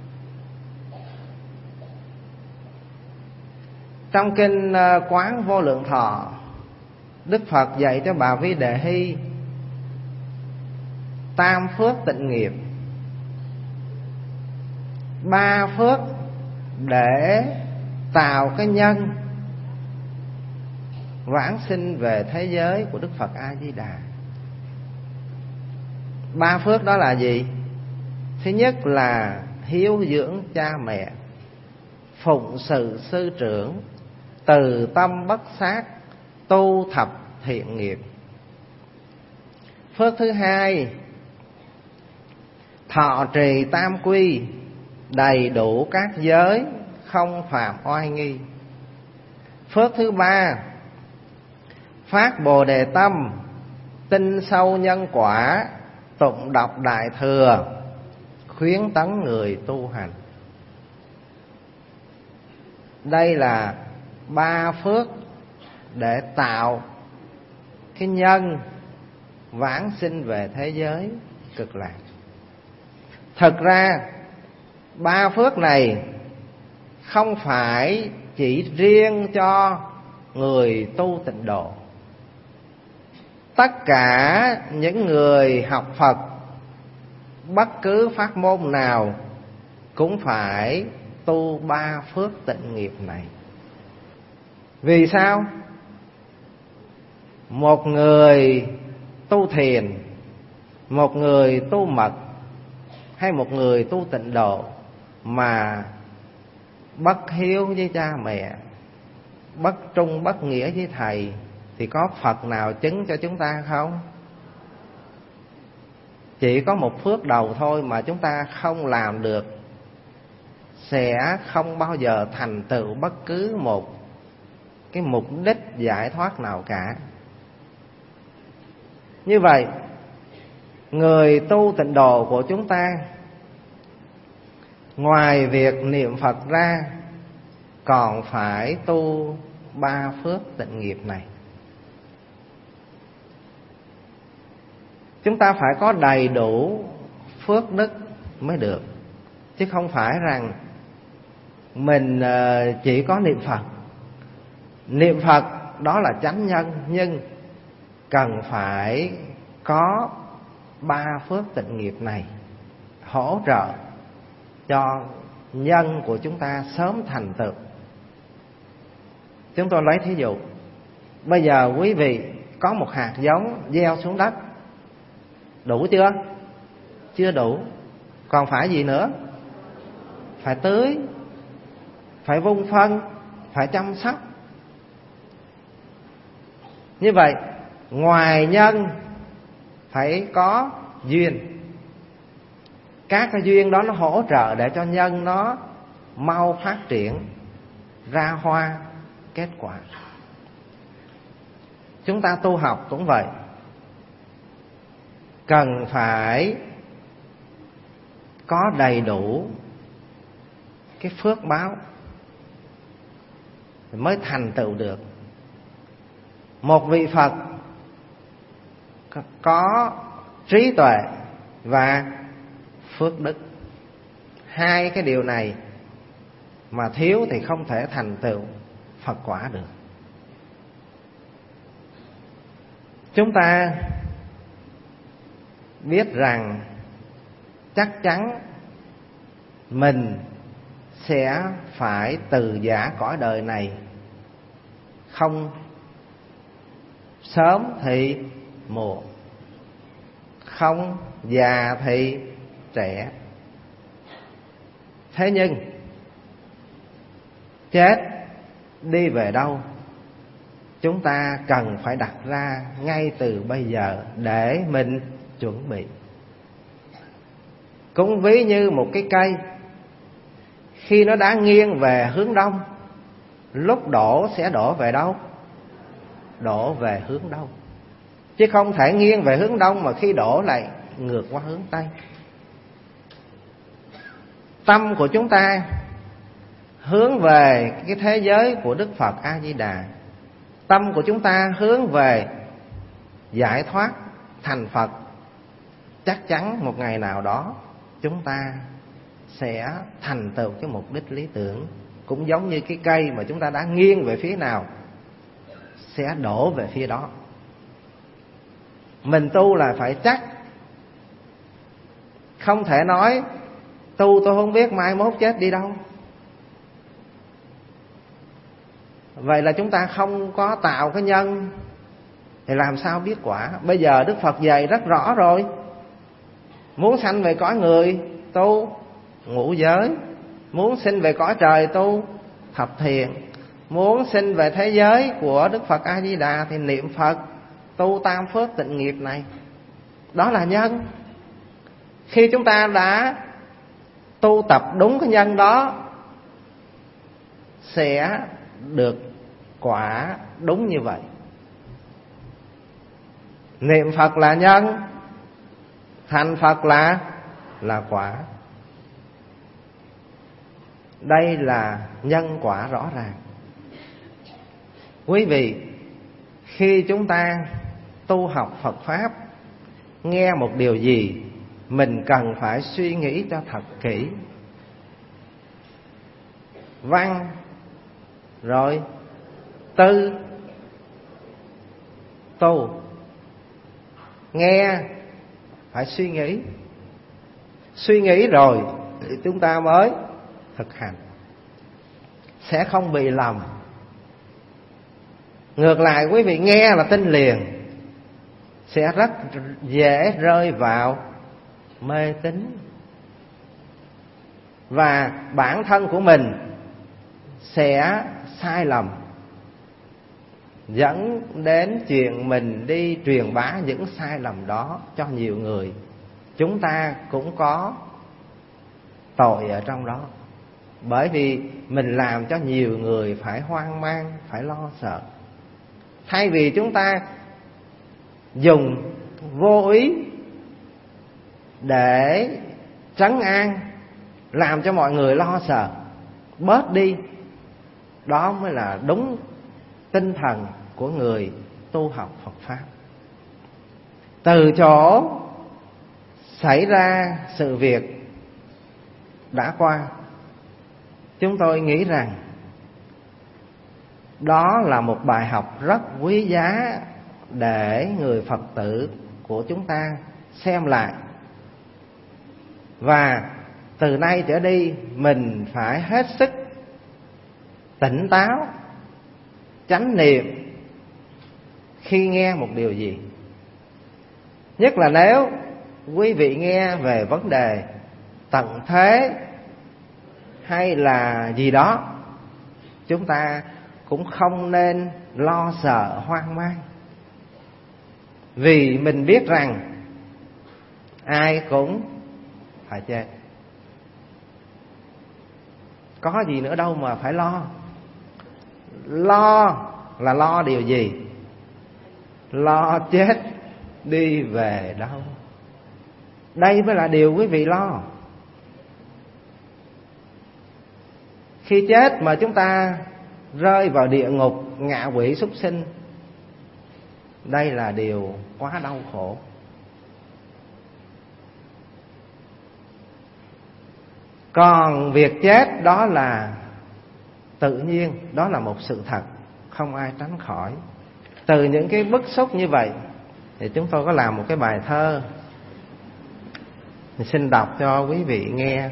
Trong kinh Quán Vô Lượng Thọ, Đức Phật dạy cho bà Vi Đề Hy tam phước tịnh nghiệp, ba phước để tạo cái nhân vãng sinh về thế giới của Đức Phật A Di Đà. Ba phước đó là gì? Thứ nhất là hiếu dưỡng cha mẹ, phụng sự sư trưởng, từ tâm bất sát, tu thập thiện nghiệp. Phước thứ hai, thọ trì tam quy, đầy đủ các giới, không phạm oai nghi. Phước thứ ba, phát Bồ Đề tâm, tin sâu nhân quả, tụng đọc Đại Thừa, khuyến tấn người tu hành. Đây là ba phước để tạo cái nhân vãng sinh về thế giới cực lạc. Thật ra ba phước này không phải chỉ riêng cho người tu tịnh độ. Tất cả những người học Phật bất cứ pháp môn nào cũng phải tu ba phước tịnh nghiệp này. Vì sao? Một người tu thiền, một người tu mật, hay một người tu tịnh độ mà bất hiếu với cha mẹ, bất trung bất nghĩa với thầy, thì có Phật nào chứng cho chúng ta không? Chỉ có một phước đầu thôi mà chúng ta không làm được, sẽ không bao giờ thành tựu bất cứ một cái mục đích giải thoát nào cả. Như vậy, người tu tịnh độ của chúng ta, ngoài việc niệm Phật ra, còn phải tu ba phước tịnh nghiệp này. Chúng ta phải có đầy đủ phước đức mới được, chứ không phải rằng mình chỉ có niệm Phật. Niệm Phật đó là chánh nhân, nhưng cần phải có ba phước tịnh nghiệp này hỗ trợ cho nhân của chúng ta sớm thành tựu. Chúng tôi lấy thí dụ, bây giờ quý vị có một hạt giống gieo xuống đất, đủ chưa? Chưa đủ. Còn phải gì nữa? Phải tưới, phải vun phân, phải chăm sóc, Như vậy ngoài nhân phải có duyên. Các cái duyên đó nó hỗ trợ để cho nhân nó mau phát triển ra hoa kết quả. Chúng ta tu học cũng vậy, cần phải có đầy đủ cái phước báo mới thành tựu được. Một vị Phật có trí tuệ và phước đức. Hai cái điều này mà thiếu thì không thể thành tựu Phật quả được. Chúng ta biết rằng chắc chắn mình sẽ phải từ giã cõi đời này, không sớm thì muộn, không già thì trẻ. Thế nhưng chết đi về đâu, chúng ta cần phải đặt ra ngay từ bây giờ để mình chuẩn bị. Cũng ví như một cái cây, khi nó đã nghiêng về hướng đông, lúc đổ sẽ đổ về đâu? Đổ về hướng đông. Chứ không thể nghiêng về hướng đông mà khi đổ lại ngược qua hướng tây. Tâm của chúng ta hướng về cái thế giới của Đức Phật A Di Đà. Tâm của chúng ta hướng về giải thoát thành Phật. Chắc chắn một ngày nào đó chúng ta sẽ thành tựu cái mục đích lý tưởng. Cũng giống như cái cây mà chúng ta đã nghiêng về phía nào sẽ đổ về phía đó. Mình tu là phải chắc. Không thể nói tu tôi không biết mai mốt chết đi đâu. Vậy là chúng ta không có tạo cái nhân thì làm sao biết quả. Bây giờ Đức Phật dạy rất rõ rồi. Muốn sanh về cõi người tu ngũ giới, muốn sinh về cõi trời tu thập thiện, muốn sinh về thế giới của Đức Phật A Di Đà thì niệm Phật, tu tam phước tịnh nghiệp này. Đó là nhân. Khi chúng ta đã tu tập đúng cái nhân đó sẽ được quả đúng như vậy. Niệm Phật là nhân, thành Phật là là quả. Đây là nhân quả rõ ràng. Quý vị, khi chúng ta tu học Phật Pháp, nghe một điều gì mình cần phải suy nghĩ cho thật kỹ. Văn rồi tư tu. Nghe phải suy nghĩ. Suy nghĩ rồi thì chúng ta mới thực hành, sẽ không bị lầm. Ngược lại quý vị nghe là tin liền, sẽ rất dễ rơi vào mê tín. Và bản thân của mình sẽ sai lầm, dẫn đến chuyện mình đi truyền bá những sai lầm đó cho nhiều người. Chúng ta cũng có tội ở trong đó, bởi vì mình làm cho nhiều người phải hoang mang, phải lo sợ. Thay vì chúng ta dùng vô ý để trấn an, làm cho mọi người lo sợ bớt đi, đó mới là đúng tinh thần của người tu học Phật Pháp. Từ chỗ xảy ra sự việc đã qua, chúng tôi nghĩ rằng đó là một bài học rất quý giá để người Phật tử của chúng ta xem lại. Và từ nay trở đi mình phải hết sức tỉnh táo, chánh niệm khi nghe một điều gì. Nhất là nếu quý vị nghe về vấn đề tận thế hay là gì đó, chúng ta cũng không nên lo sợ hoang mang. Vì mình biết rằng ai cũng phải chết. Có gì nữa đâu mà phải lo. Lo là lo điều gì? Lo chết đi về đâu. Đây mới là điều quý vị lo. Khi chết mà chúng ta rơi vào địa ngục, ngạ quỷ, súc sinh, đây là điều quá đau khổ. Còn việc chết đó là tự nhiên, đó là một sự thật, không ai tránh khỏi. Từ những cái bức xúc như vậy thì chúng tôi có làm một cái bài thơ, mình xin đọc cho quý vị nghe.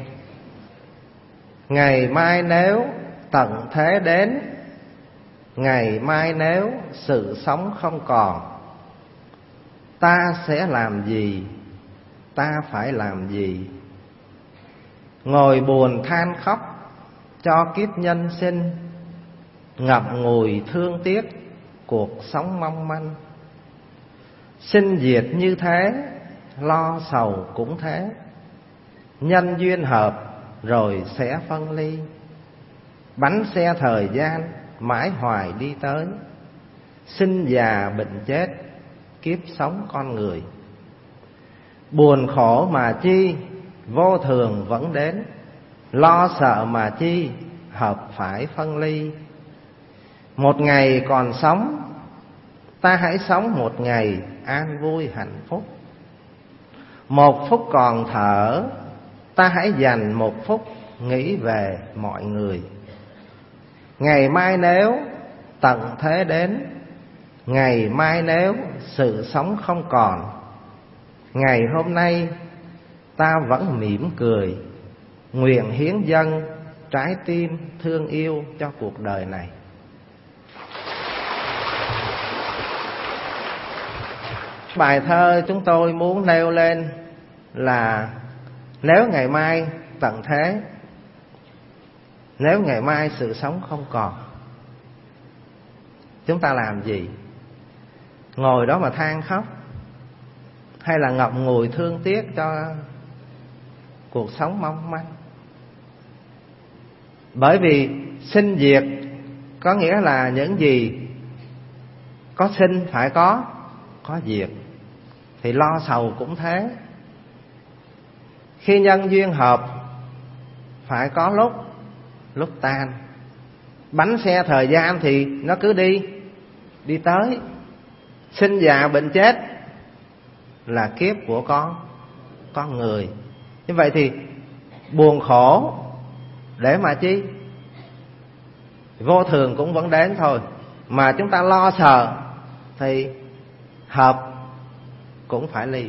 Ngày mai nếu tận thế đến, ngày mai nếu sự sống không còn, ta sẽ làm gì, ta phải làm gì? Ngồi buồn than khóc cho kiếp nhân sinh, ngậm ngùi thương tiếc cuộc sống mong manh. Sinh diệt như thế, lo sầu cũng thế, nhân duyên hợp rồi sẽ phân ly. Bánh xe thời gian mãi hoài đi tới, sinh già bệnh chết kiếp sống con người. Buồn khổ mà chi, vô thường vẫn đến, lo sợ mà chi, hợp phải phân ly. Một ngày còn sống, ta hãy sống một ngày an vui hạnh phúc. Một phút còn thở, ta hãy dành một phút nghĩ về mọi người. Ngày mai nếu tận thế đến, ngày mai nếu sự sống không còn, ngày hôm nay ta vẫn mỉm cười, nguyện hiến dâng trái tim thương yêu cho cuộc đời này. Bài thơ chúng tôi muốn nêu lên là nếu ngày mai tận thế, nếu ngày mai sự sống không còn, chúng ta làm gì? Ngồi đó mà than khóc, hay là ngậm ngùi thương tiếc cho cuộc sống mong manh? Bởi vì sinh diệt có nghĩa là những gì có sinh phải có có diệt, thì lo sầu cũng thế. Khi nhân duyên hợp phải có lúc lúc tan. Bánh xe thời gian thì nó cứ đi đi tới. Sinh già bệnh chết là kiếp của con con người. Như vậy thì buồn khổ để mà chi? Vô thường cũng vẫn đến thôi. Mà chúng ta lo sợ thì hợp cũng phải ly.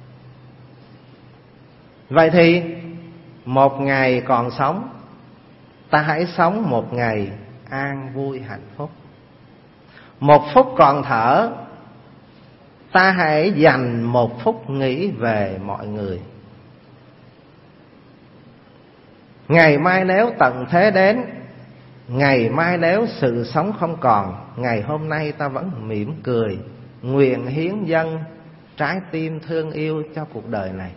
Vậy thì một ngày còn sống, ta hãy sống một ngày an vui hạnh phúc. Một phút còn thở, ta hãy dành một phút nghĩ về mọi người. Ngày mai nếu tận thế đến, ngày mai nếu sự sống không còn, ngày hôm nay ta vẫn mỉm cười, nguyện hiến dâng trái tim thương yêu cho cuộc đời này.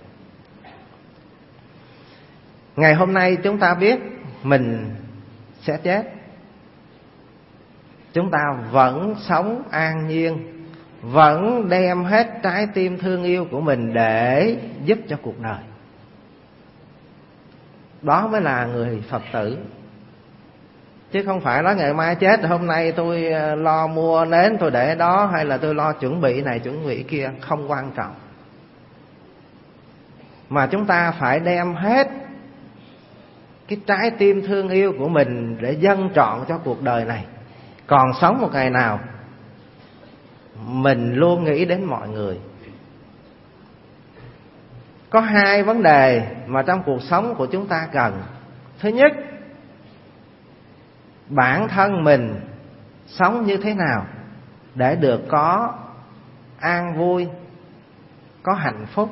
Ngày hôm nay chúng ta biết mình sẽ chết, chúng ta vẫn sống an nhiên, vẫn đem hết trái tim thương yêu của mình để giúp cho cuộc đời. Đó mới là người Phật tử. Chứ không phải nói ngày mai chết, hôm nay tôi lo mua nến tôi để đó, hay là tôi lo chuẩn bị này chuẩn bị kia, không quan trọng. Mà chúng ta phải đem hết cái trái tim thương yêu của mình để dâng trọn cho cuộc đời này. Còn sống một ngày nào, mình luôn nghĩ đến mọi người. Có hai vấn đề mà trong cuộc sống của chúng ta cần. Thứ nhất, bản thân mình sống như thế nào để được có an vui, có hạnh phúc.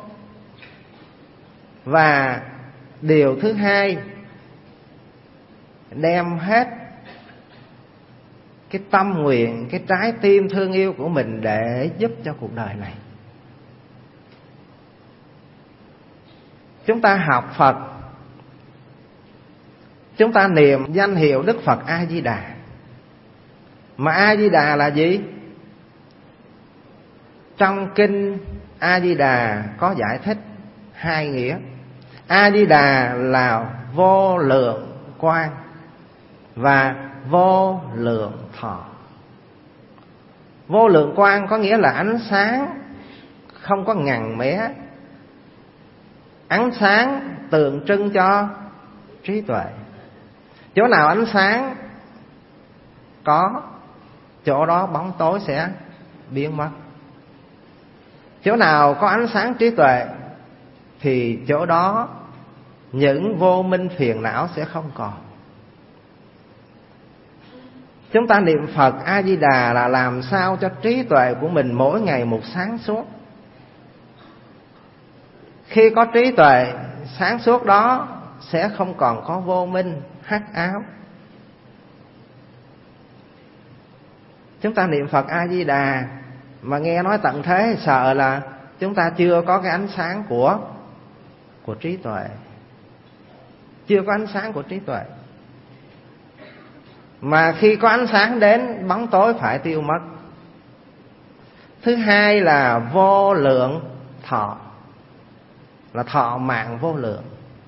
Và điều thứ hai, đem hết cái tâm nguyện, cái trái tim thương yêu của mình để giúp cho cuộc đời này. chúng ta học Phật, chúng ta niệm danh hiệu Đức Phật A Di Đà. Mà A Di Đà là gì? Trong kinh A Di Đà có giải thích hai nghĩa. A Di Đà là vô lượng quang và vô lượng thọ. Vô lượng quang có nghĩa là ánh sáng không có ngần mé. Ánh sáng tượng trưng cho trí tuệ. Chỗ nào ánh sáng có, chỗ đó bóng tối sẽ biến mất. Chỗ nào có ánh sáng trí tuệ thì chỗ đó những vô minh phiền não sẽ không còn. Chúng ta niệm Phật A Di Đà là làm sao cho trí tuệ của mình mỗi ngày một sáng suốt. Khi có trí tuệ sáng suốt đó sẽ không còn có vô minh hắc ám. Chúng ta niệm Phật A Di Đà mà nghe nói tận thế, sợ là chúng ta chưa có cái ánh sáng của của trí tuệ. Chưa có ánh sáng của trí tuệ. Mà khi có ánh sáng đến, bóng tối phải tiêu mất. Thứ hai là vô lượng thọ, là thọ mạng vô lượng.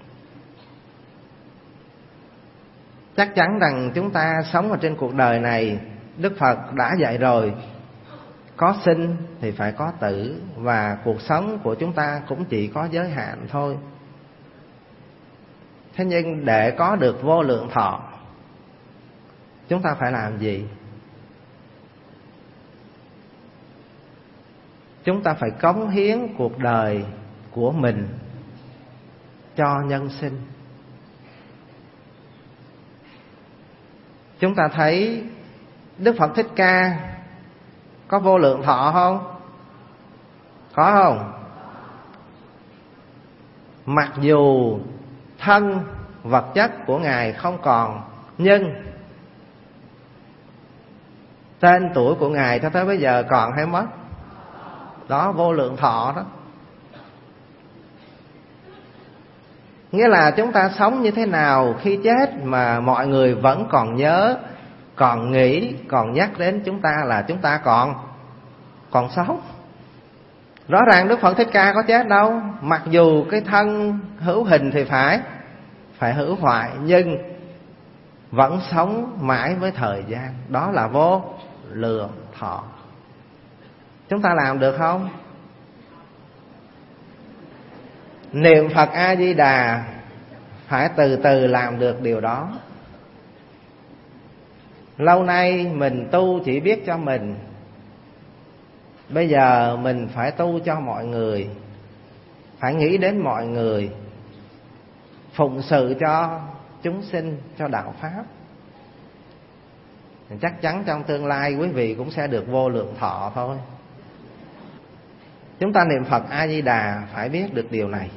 Chắc chắn rằng chúng ta sống ở trên cuộc đời này, Đức Phật đã dạy rồi, có sinh thì phải có tử, và cuộc sống của chúng ta cũng chỉ có giới hạn thôi. Thế nhưng để có được vô lượng thọ, chúng ta phải làm gì? Chúng ta phải cống hiến cuộc đời của mình cho nhân sinh. Chúng ta thấy Đức Phật Thích Ca có vô lượng thọ không? Có không? Mặc dù thân vật chất của Ngài không còn, nhưng tên tuổi của Ngài cho tới bây giờ còn hay mất? Đó, vô lượng thọ đó. Nghĩa là chúng ta sống như thế nào khi chết mà mọi người vẫn còn nhớ, còn nghĩ, còn nhắc đến chúng ta là chúng ta còn còn sống. Rõ ràng Đức Phật Thích Ca có chết đâu. Mặc dù cái thân hữu hình thì phải phải hữu hoại, nhưng vẫn sống mãi với thời gian. Đó là vô lượng thọ. Chúng ta làm được không? Niệm Phật A Di Đà phải từ từ làm được điều đó. Lâu nay mình tu chỉ biết cho mình, bây giờ mình phải tu cho mọi người, phải nghĩ đến mọi người, phụng sự cho chúng sinh, cho đạo Pháp. Chắc chắn trong tương lai quý vị cũng sẽ được vô lượng thọ thôi. Chúng ta niệm Phật A Di Đà phải biết được điều này.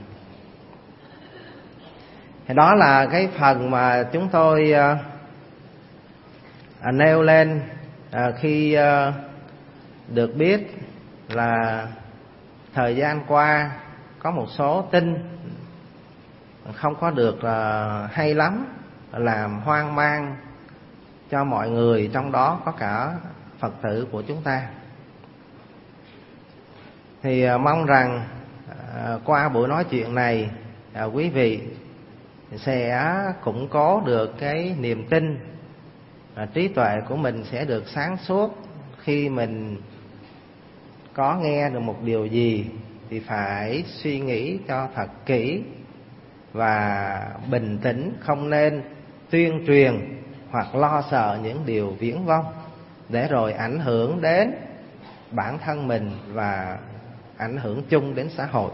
Thì đó là cái phần mà chúng tôi uh, uh, nêu lên uh, khi uh, được biết là thời gian qua có một số tin không có được uh, hay lắm, làm hoang mang cho mọi người, trong đó có cả Phật tử của chúng ta. Thì uh, mong rằng uh, qua buổi nói chuyện này, uh, quý vị sẽ củng cố được cái niềm tin, uh, trí tuệ của mình sẽ được sáng suốt. Khi mình có nghe được một điều gì thì phải suy nghĩ cho thật kỹ và bình tĩnh, không nên tuyên truyền hoặc lo sợ những điều viển vông, để rồi ảnh hưởng đến bản thân mình và ảnh hưởng chung đến xã hội.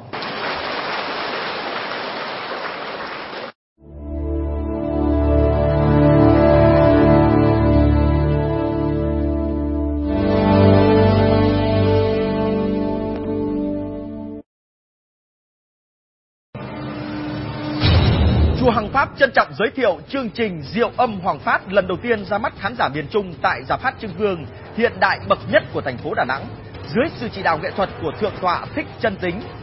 Chùa Hằng Pháp trân trọng giới thiệu chương trình Diệu Âm Hoàng Phát lần đầu tiên ra mắt khán giả miền Trung tại Giạp Hát Trưng Vương, hiện đại bậc nhất của thành phố Đà Nẵng, dưới sự chỉ đạo nghệ thuật của Thượng tọa Thích Chân Tính.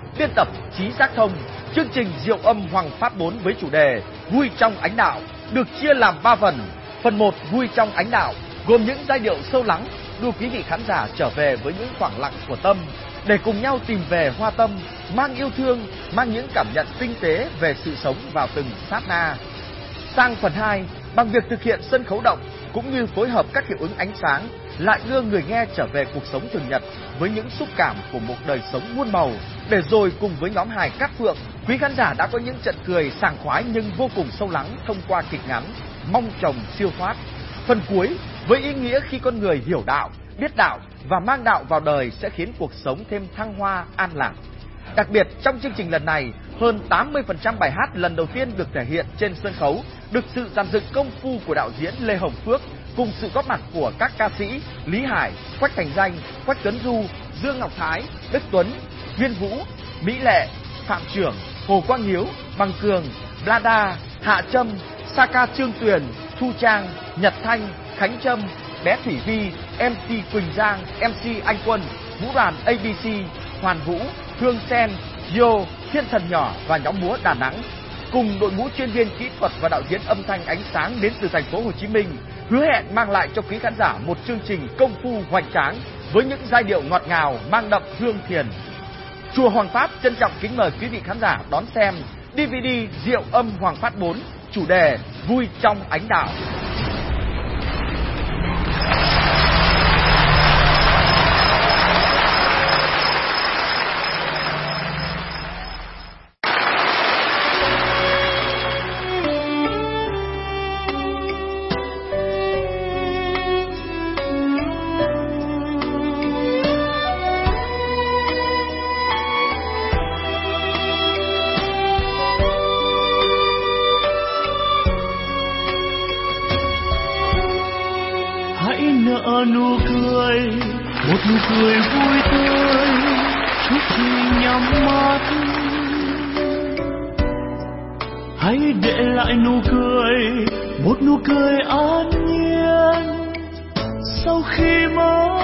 biên tập Chí Giác Thông. Chương trình Diệu Âm Hoàng Phát bốn với chủ đề Vui trong ánh đạo được chia làm ba phần. Phần một Vui trong ánh đạo gồm những giai điệu sâu lắng, đưa quý vị khán giả trở về với những khoảng lặng của tâm để cùng nhau tìm về hoa tâm, mang yêu thương, mang những cảm nhận tinh tế về sự sống vào từng sát na. Sang phần hai, bằng việc thực hiện sân khấu động cũng như phối hợp các hiệu ứng ánh sáng, lại đưa người nghe trở về cuộc sống thường nhật với những xúc cảm của một đời sống muôn màu, để rồi cùng với nhóm hài Cát Phượng, quý khán giả đã có những trận cười sảng khoái nhưng vô cùng sâu lắng thông qua kịch ngắn Mong Chồng Siêu Thoát. Phần cuối với ý nghĩa khi con người hiểu đạo, biết đạo và mang đạo vào đời sẽ khiến cuộc sống thêm thăng hoa, an lạc. Đặc biệt trong chương trình lần này, hơn tám mươi phần trăm bài hát lần đầu tiên được thể hiện trên sân khấu được sự dàn dựng công phu của đạo diễn Lê Hồng Phước cùng sự góp mặt của các ca sĩ Lý Hải, Quách Thành Danh, Quách Tuấn Du, Dương Ngọc Thái, Đức Tuấn, Viên Vũ, Mỹ Lệ, Phạm Trưởng, Hồ Quang Hiếu, Bằng Cường, Blada, Hạ Trâm, Saka Trương Tuyền, Thu Trang, Nhật Thanh, Khánh Trâm, Bé Thủy Vi, em xê Quỳnh Giang, em xê Anh Quân, Vũ đoàn a bê xê, Hoàn Vũ, Hương Sen, Yo, Thiên Thần Nhỏ và nhóm múa Đà Nẵng, cùng đội ngũ chuyên viên kỹ thuật và đạo diễn âm thanh ánh sáng đến từ thành phố Hồ Chí Minh, hứa hẹn mang lại cho quý khán giả một chương trình công phu hoành tráng với những giai điệu ngọt ngào mang đậm hương thiền. Chùa Hoàng Pháp trân trọng kính mời quý vị khán giả đón xem đê vê đê Diệu Âm Hoàng Phát bốn, chủ đề Vui trong ánh đạo. Nở nụ cười, một nụ cười vui tươi trước khi nhắm mắt. Hãy để lại nụ cười, một nụ cười an nhiên sau khi mất,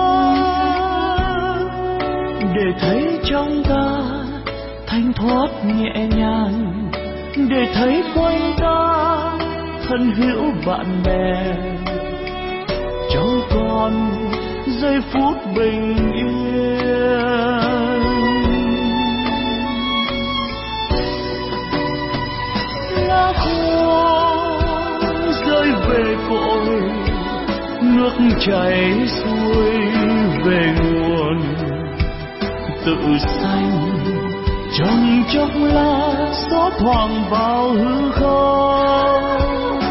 để thấy trong ta thanh thoát nhẹ nhàng, để thấy quanh ta thân hữu bạn bè. Trong con giây phút bình yên, lá khô rơi về cội, nước chảy xuôi về nguồn, tự xanh trong chốc lát gió thoảng vào hư không.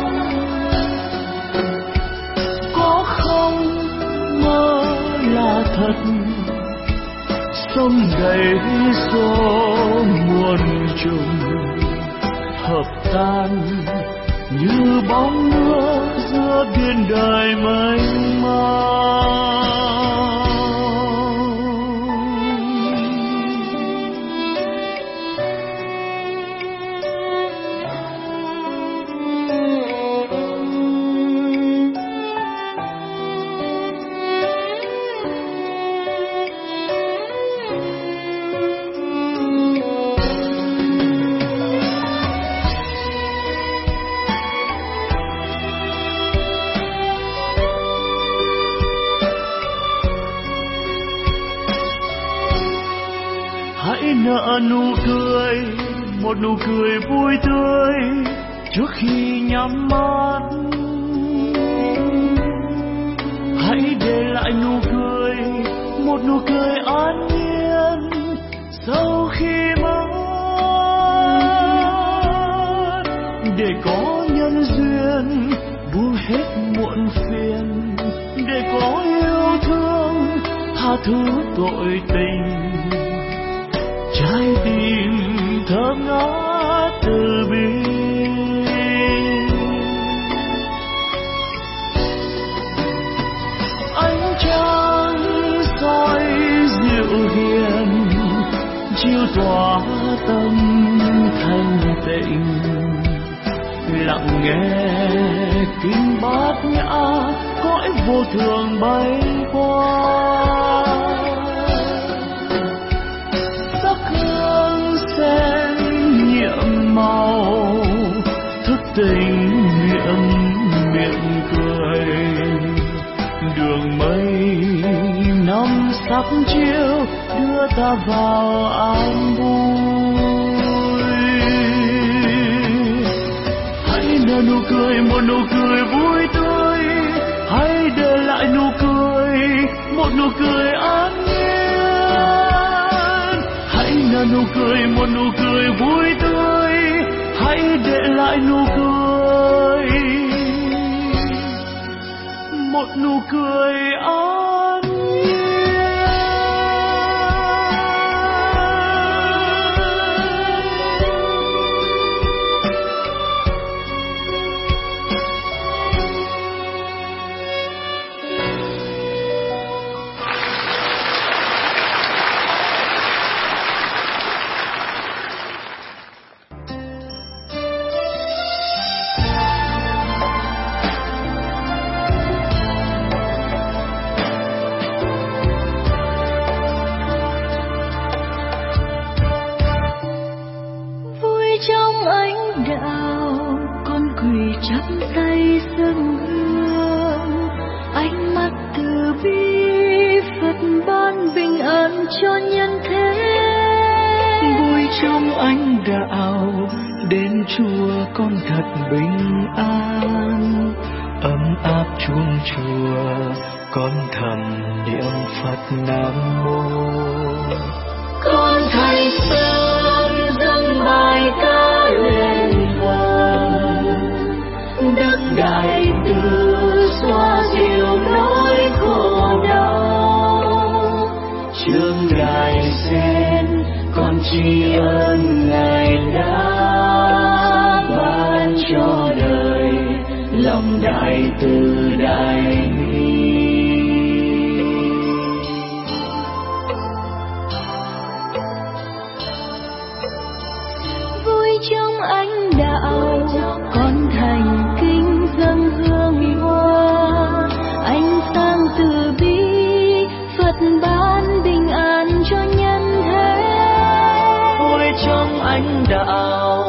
Là thật sông đầy gió muôn trùng, hợp tan như bóng nước giữa biển đời mênh mang. Nở nụ cười, một nụ cười vui tươi trước khi nhắm mắt. Hãy để lại nụ cười, một nụ cười an nhiên sau khi mất, để có nhân duyên buông hết muộn phiền, để có yêu thương tha thứ tội tình. Trái tim thơm ngát từ bi, ánh trăng soi dịu hiền chiếu tỏa tâm thanh tịnh. Lặng nghe kinh bát nhã cõi vô thường bay qua. sắp chiều đưa ta vào an vui. Hãy nở nụ cười, một nụ cười vui tươi, hãy để lại nụ cười, một nụ cười an nhiên. Hãy nở nụ cười, một nụ cười vui tươi, hãy để lại nụ cười, một nụ cười an nhiên. Cho nhân thế vui trong ánh đạo, đến chùa con thật bình an, ấm áp chuông chùa con thầm niệm Phật Nam Mô. Con thành sơn dâng bài ca lên vần, đất đại từ xoa dịu nỗi khổ đau, chương đài sen con tri ân Ngài đã ban cho đời lòng đại từ đại bi. Vui trong ánh đạo con thành kính dâng hương hoa, ánh sáng từ bi Phật ban bình an cho nhân thế. Vui trong ánh đạo